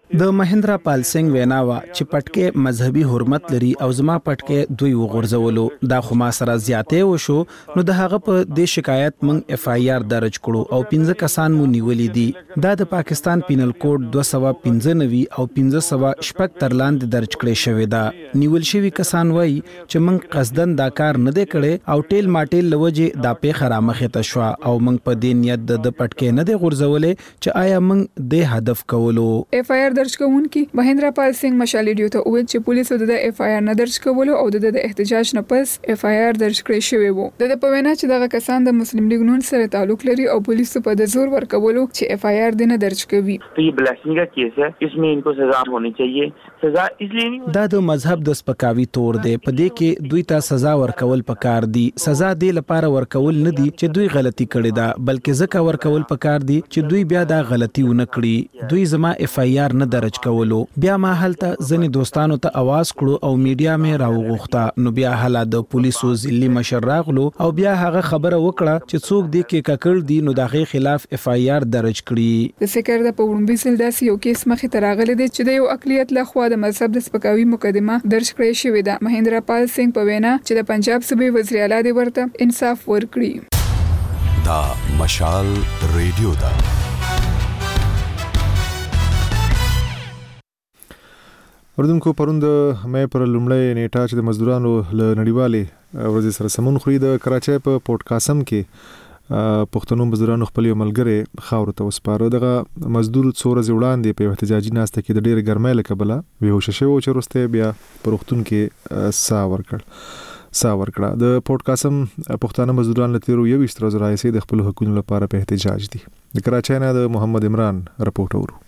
د مهندرا پال سنگ ویناوا چې پټکي مذهبي حرمت لري او زما پټکي دوی وغورځولو دا خو ما سره زیاتې وشو نو د هغه په دې شکایت مونږ اف آی آر درج کړو او پنځه کسان مو نیولې دي دا د پاکستان پینل کوډ دوه سوه پنځه نوي او پنځه سوه شپږ تر لاندې درج کړی شوی دا نیول شوی کسان وایي چې مونږ قصدن دا کار نه دی کړی او ټیل ماټیل لوجه دا پیښه رامخې ته شو او مونږ په دې نیت د پټکي نه دی غورځولې چې آیا مونږ د هدف کولو اف آی آر درج کوونکی مهندرا پال سنگ مشال ریډیو ته وویل چې پولیسو د اف آی آر نه درج کولو او د احتجاج نه پس اف آی آر درج کړی شوی وو د په وینا چې دغه کسان د مسلم لیگ نون سره تعلق لري او پولیسو په د زور ورکولو چې اف آی آر دنه درج کوي تو یہ بلاسٹنگ کا کیس ہے اس میں ان کو سزا ہونی چاہیے سزا اس لیے نہیں دا د مذهب د سپکاوي تور دی په دې کې دوی ته سزا ورکول پکار دي سزا دی لپاره ورکول نه دي چې دوی غلطي کړې ده بلکې ځکه ورکول پکار دي چې دوی بیا دا غلطي ونه کړي دوی زما اف آی آر نه درج کولو بیا ما هلته ځنې دوستانو ته आवाज کړو او میډیا مې راوغوښته نو بیا هله د پولیسو ځلي مشر راغلو او بیا هغه خبره وکړه چې څوک دی کې ککړ دي نو دغه خلاف اف آی آر درج کړي د سکر د پوړمبي سل داسې یو کیس مخې ته راغلی دی چې د یو اقلیت لخوا د مذهب د سپکاوي مقدمه درج کړې شوې ده مهندرا پال سنگ په وینا چې د پنجاب صوبې وزیر اعلی دی ورته انصاف ورکړي دا مشال ریډیو دا اردوونکو پروند مې پر لومړی نیټه چې د مزدورانو له نړیوالې ورځې سره سمون خوري د کراچۍ په پورت قاسم کې پښتنو مزدورانو خپل یو ملګری خاور ته وسپاره دغه مزدور څو ورځې وړاندې په احتجاجي ناسته کې د ډېر ګرمۍ له کبله بېهوشه شوی و چې وروسته بیا په روغتون کې ساه ورکړ ساه ورکړه د پورت قاسم پښتانه مزدوران له تیرو یویشت ورځو راهیسې د خپلو حقونو لپاره په احتجاج دي د کراچۍ نه د محمد عمران رپورټ اورو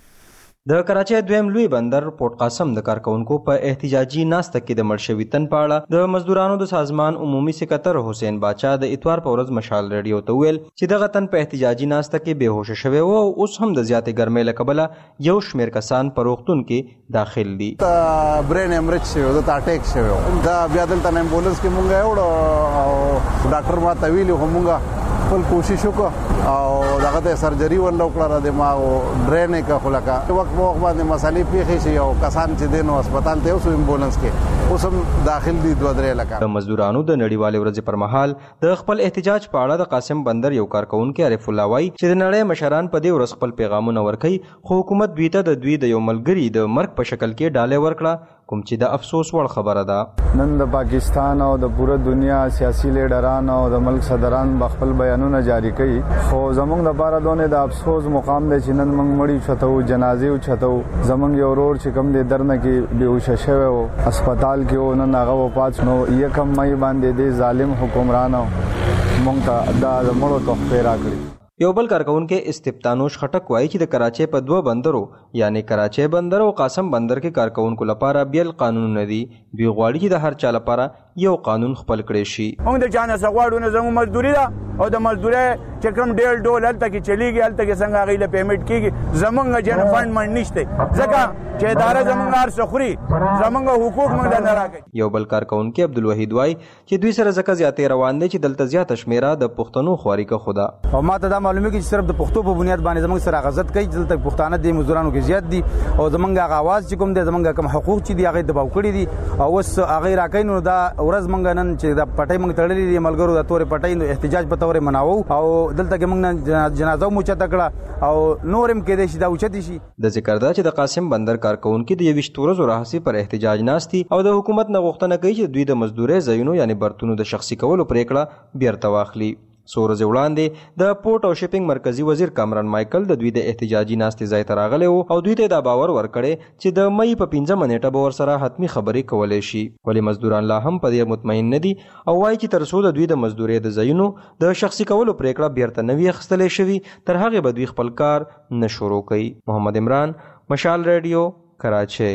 د کراچۍ دویم لوی بندر پورت قاسم د کارکونکو په احتجاجي ناسته کې د مړشوي تن په اړه د مزدورانو د سازمان عمومي سکرټر حسین باچا د اتوار په ورځ مشال ریډیو ته ویل چې دغه تن په احتجاجي ناسته کې بېهوشه شوی و او اوس هم د زیاتې ګرمۍ له کبله یو شمېر کسان په روغتون کې داخل دي برین امرچ شوی د اٹیک شوی دا بیا دلته امبولانس کې مونږ یوړو او ډاکټر ما ته ویلي خو مونږ خپل کوشش وکړو او دغه ته سرجري ورله وکړه د ما ډرین کې خلکا وخت وخت باندې مسالې پیښې شي او کسان چې دینو هسپتال ته اوس امبولانس کې اوس هم داخل دي دوه درې لکه د مزدورانو د نړیوالې ورځې پر مهال د خپل احتجاج په اړه د قاسم بندر یو کارکونکو عارف الله وای چې د نړۍ مشران په دې ورځ خپل پیغامونه ورکړي خو حکومت دوی ته د دوی د یو ملګری د مرګ په شکل کې ډالۍ ورکړه کوم چې د افسوس وړ خبره ده نن د پاکستان او د پوره دنیا سیاسي لیډران او د ملک صدران خپل بیانونه جاری کړي خو زمونږ لپاره دونه د افسوس مقام دی چې نن موږ مړی چتو جنازې او چتو زمونږ یو ورور چې کوم د درنه کې بیهوشه شوی او هسپتال کې نن هغه وفات نو یکم مې باندې د ظالم حکمرانو مونږ ته د مړو تحفه راکړي یو بل کارکونکو استفتانوش خټک وایي چې د کراچۍ په دوه بندرو یعنی کراچۍ بندر او قاسم بندر کې کارکونکو لپاره بیل قانونونه دي دوی غواړي چې د هر چا لپاره یو قانون خپل کړي شي موږ د جانه سغواړو نه زموږ مزدوري ده او د مزدوري چې کوم ډیل ډول هلته کې چلیږي هلته کې څنګه هغوی له پیمنټ کېږي زموږ جن فنډ منډ نشته ځکه چې اداره زموږ هر څه خوري زموږ حقوق موږ ته نه راکوي یو بل کارکونکو عبدالوحید وایي چې دوی سره ځکه زیاتې روان دي چې دلته زیاته شمیره د پښتنو خواري که خو ده او ما ته دا معلومه کې چې صرف د پښتو په بنیاد باندې زموږ سره غزت کوي دلته پښتانه د مزدورانو کې زیات دي او زموږ هغه اواز چې کوم دی زموږ کوم حقوق چې دي هغه دباو کړي دي او اوس هغه راکوي نو دا ورځ موږ نن چې د پټۍ موږ تړلې دي ملګرو د تورې پټۍ احتجاج په تور مناوو او دلته کې موږ جنازه مو چته کړه او نورم کې دي چې دا اوچتي شي د ذکر دا چې د قاسم بندر کارکونکو د یویشت ورځو راهسي پر احتجاج ناستي او د حکومت نه غوښتنه کوي چې دوی د مزدوري ځایونو یعنی برتونو د شخصي کولو پریکړه بیرته واخلي څو ورځې وړاندې د پورت او شپینګ مرکزی وزیر کامران مایکل د دوی د احتجاجي ناستې ځای ته راغلی و او دوی ته دا باور ورکړی چې د مئی په پنځمه نیټه به ورسره حتمي خبرې کولی شي ولې مزدوران لا هم په دې مطمئن نه دي او وایي چې تر څو د دوی د مزدورۍ د ځایونو د شخصي کولو پریکړه بیرته نه وي اخیستلی شوي تر هغې به دوی خپل کار نه شروع کوي محمد عمران مشال ریډیو کراچۍ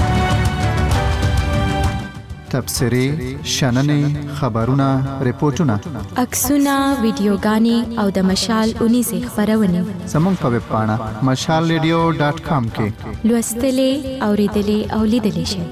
تبصرې شننې خبرونه ریپورتونه عکسونه ویډیوګانې او د مشال اونیزې خپرونې زموږ په ویب پاڼه مشال ریډیو ډاټ کام کې لوستلې اوریدلې او لیدلې شئ.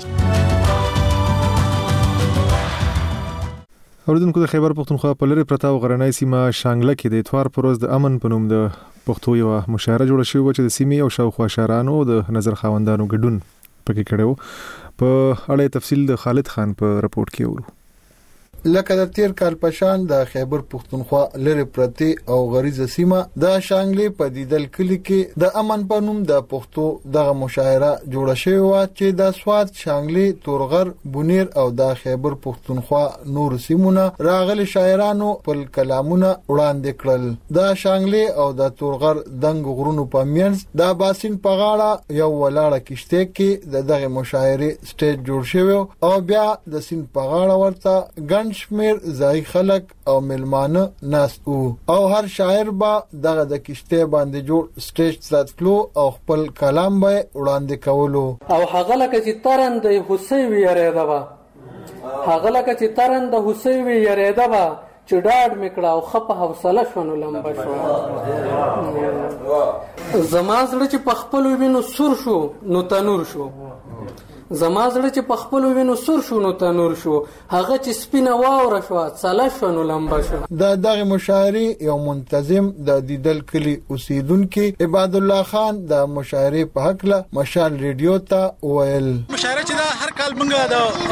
اوریدونکو د خیبر پښتونخوا په لرې پرته او غرنۍ سیمه شانګله کې د اتوار پر ورځ د امن په نوم د پښتو یو مشاعره جوړه شوې و چې د سیمې او شاوخوا شهرانو د نظر خاوندانو ګډون پکې کړو. په اړه تفصیل د خالد خان په رپورت کې ورو. لکه د تیر کال پشان د خیبر پختونخوا لری پرتی او غریزه سیمه د شانګلې په دیدل کلی کې د امن پنوم د پښتو دغه مشاعره جوړه شوې و چې د سواد شانګلې تورغر بونیر او د خیبر پختونخوا نور سیمونه راغلي شاعرانو په کلامونه وړاندې کړل. د شانګلې او د تورغر دنګ غرونو په منځ د باسین په غاړه یو ولاړه کشته کې د دغه مشاعره سټیج جوړ شوی او بیا د سین په غاړه ورته ګڼ شمیر ځای خلک او ملمانه ناس او هر شاعر با دغه د کشته باندې جوړ سټیج تلو او خپل کلام به وړاندې کولو. او هغه لکه چې ترند حسین یریدا با هغه لکه چې ترند حسین یریدا با چې ډاډ میکړه او خپه حوصله شونه لمبه شو. زما زړه چې په خپل وینو سور شو نو تنور شو. زما زړه چې په خپل وینو سور شو نو تنور شو. هغه چې سپینه واوره شو څاله شو نو لمبه شو. د دغه مشاعري یو منتظم د دیدل کلی اوسیدونکو عباد الله خان د مشاعري په حق له مشال ریډیو ته ویل. مشاعره چې دا هر کال موږ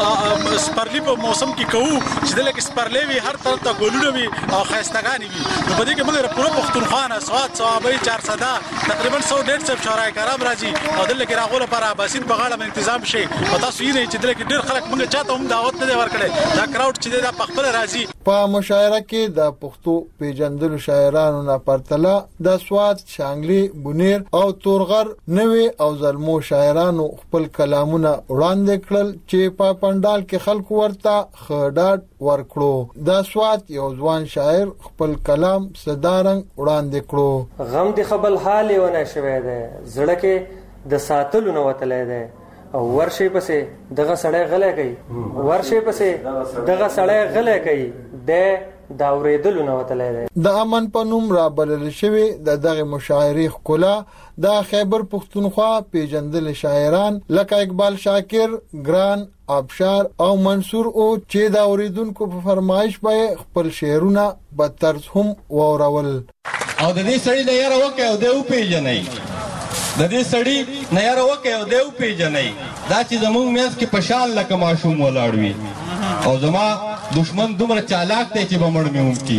د سپرلی په موسم کې کوو چې د لکه سپرلی وي هر طرف ته ګلونه وي او خاستګانی وي. نو په دې کې موږ پوره پښتونخوا نه سواد صوابي چارصد تقریبا سو ډیرش شورای کرام راځي او د لکه راغله پر اباسین په غاړه تنظیم شي. پتا سو یې چې دلته ډېر خلک موږ چاته هم دعوت نه ورکړي. دا کراوډ چې دا په خپل راځي. په مشاعره کې د پښتو پیژندلو شاعرانو نه پرتله د سواد شانګلي بونیر او تورغر نوې او زلمو شاعرانو خپل کلامونه وړاندې کړل چې په پندال کې خلکو ورته خډاټ ورکړو. د سواد یو ځوان شاعر خپل کلام صدارنګ وړاندې کړو. غم دي خپل حال ونه شوي ده زړه کې د ساتلو نو وتلې ده او ورشي پسې دغه سړی غلې کوي ورشي پسې دغه سړی غلې کوي د دا ورېدلو نه وتلې ده. د امن پنوم را بلل شوی د دغه مشاعري خلا د خیبر پختونخوا پیژندل شاعران لکه اقبال شاکر ګران ابشار او منصور او چې دا اوریدونکو په فرمایش به خپل شعرونه په طرز هم وورول. او د دې سړی نه یاره وکي او د او پیژنې د دې سړی نه یاره وکي او د او پیژنې دا چې زموږ میاس کې پشال لکه ماشوم ولاړ وي او زما دشمن دومره چالاک دی چې بمړ مې هم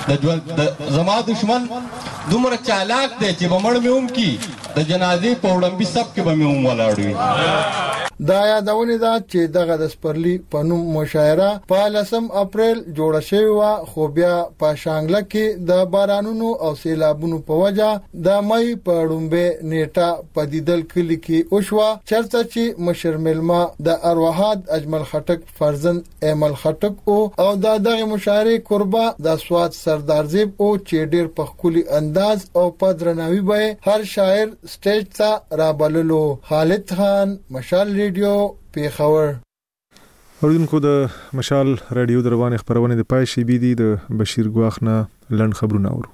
کی د زما دشمن دومره چالاک دی چې بمړ مې هم کی د جنازې په وړاندې سب کې به مې هم ولاړ وي. دا یادونه ده چې دغه د سپرلی پنوم مشاعره په لسم اپریل جوړه شوې و خو بیا په شانګله کې د بارانونو او سیلابونو په وجه د مې په ډومبه نیټه په دیدل کلی کې اوشوا چرته چې مشر ملما د ارواحات اجمل خټک فرزند ایمل خټک او د دغه مشاعره قربا د سواد سردار زیب او چې ډیر په خولي انداز او په درناوي به هر شاعر سټیج ته را بللو. خالد خان مشال ریډیو پیښور. اوریدونکو د مشال رادیو دروازه خبرونه د پای شي بي دي د بشیر ګواخ نه لند خبرونه اورو.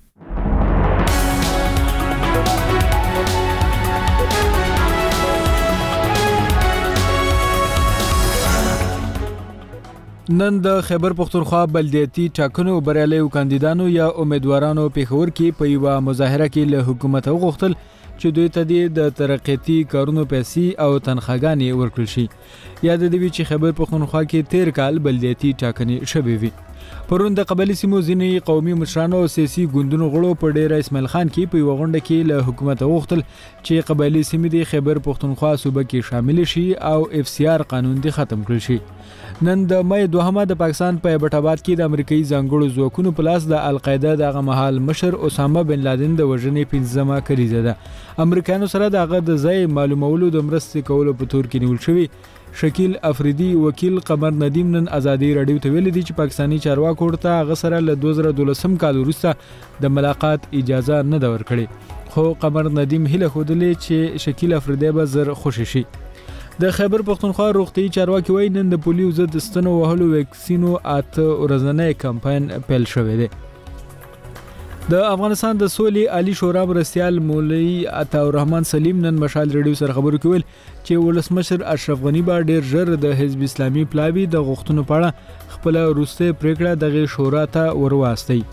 نن د خیبر پختونخوا بلدیاتي ټاکنو بریالیو کاندیدانو یا امیدوارانو پیښور کې په یو مظاهره کې له حکومت غوښتل چې دوی ته د ترقیتي کارونو پیسې او تنخواګانې ورکړل شي. یاد دی چې خیبر پختونخوا کې تیر کال بلدیاتي ټاکنې شوې وي. پرون د قبایلی سیمو ځینې قومي مشرانو او سیاسي ګوندونو غړو په ډیر اسماعیل خان کې په یو غونډه کې له حکومت غوښتل چې قبایلی سیمې د خیبر پختونخوا صوبه کې شامل شي او اف سی آر قانون دې ختم کړل شي. نن د مې دوهمه د پاکستان په ایبټ آباد کې د امریکایي ځانګړو ځواکونو په لاس د القاعده دغه مهال مشر اسامه بن لادن د وژنې پنځمه کلیزه ده. امریکایانو سره دغه د ځای معلومولو د مرستې کولو په تور کې نیول شوی. شکیل افریدي وکیل قمر ندیم نن ازادي رادیو ته ویل دي چې پاکستانی چارواکو ورته غسر له دوه زره دولسم کال وروسته د ملاقات اجازه نه دا ورکړي. خو قمر ندیم هله خودلې چې شکیل افریدي به زر خوشی شي. د خیبر پختونخوا روغتي چارواکي وایي نن د پولیو ضد ستنو وهلو ویکسینو اته ورځنی کمپاین پیل شوی دی. د افغانستان د سولې عالی شورا مرستیال مولوی عطا الرحمن سلیم نن مشال ریډیو سره خبرو کول چې ولسمشر اشرف غنی با ډیر ژر د حزب اسلامي پلاوی د غوښتنو په اړه خپل روسته پریکړه دغه شورا ته ورواستي.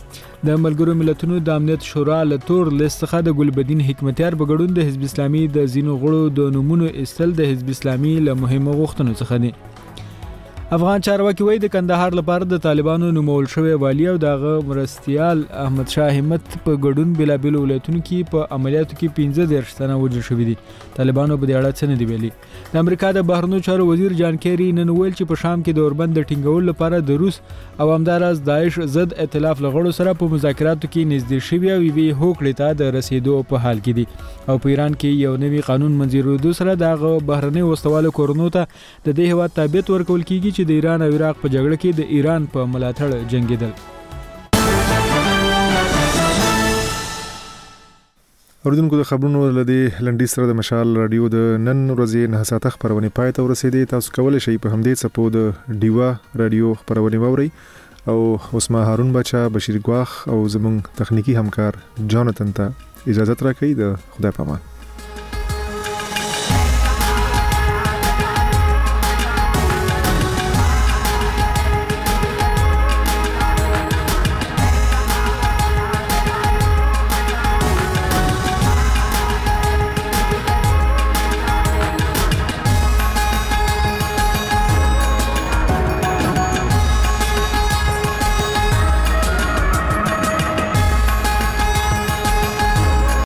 د ملګرو ملتونو د امنیت شورا له تور لیست څخه د ګلبدین حکمتیار په ګډون د حزب اسلامي د ځینو غړو د نومونو ایستل د حزب اسلامي له مهمو غوښتنو څخه دي. افغان چارواکي وایي د کندهار لپاره د طالبانو نومول شوی والی او دغه مرستیال احمد شاه همت په ګډون بلابل ولایتونو کې په عملیاتو کې پنځه دېرش تنه وژل شوي دي. طالبانو په دې اړه څه نه دي ویلي. د امریکا د بهرنیو چارو وزیر جان کیری نن ویل چې په شام کې د اوربند د ټینګولو لپاره د روس او همداراز داعش ضد ائتلاف لغړو سره په مذاکراتو کې نږدې شوي او یوې هوکړې ته د رسیدو په حال کې دي او په ایران کې یو نوی قانون منظورېدو سره دغه بهرنیو وسوالو کورونو ته د دې هېواد تابعیت ورکول کیږي چې د ایران او عراق په جګړه کې د ایران په ملاتړ جنگیدل. اوریدونکو د خبرونو لدی لنډی سره د مشال رادیو د نن ورځې نه ساعت خبرونه پای ته ورسېدې. تاسو کولای شئ په همدې څپو د ډیوا رادیو خبرونه وورئ او عثمان هارون بچا بشیر ګواخ او زموږ تخنیکی همکار جانتن ته اجازه راکړئ. د خدای پامان.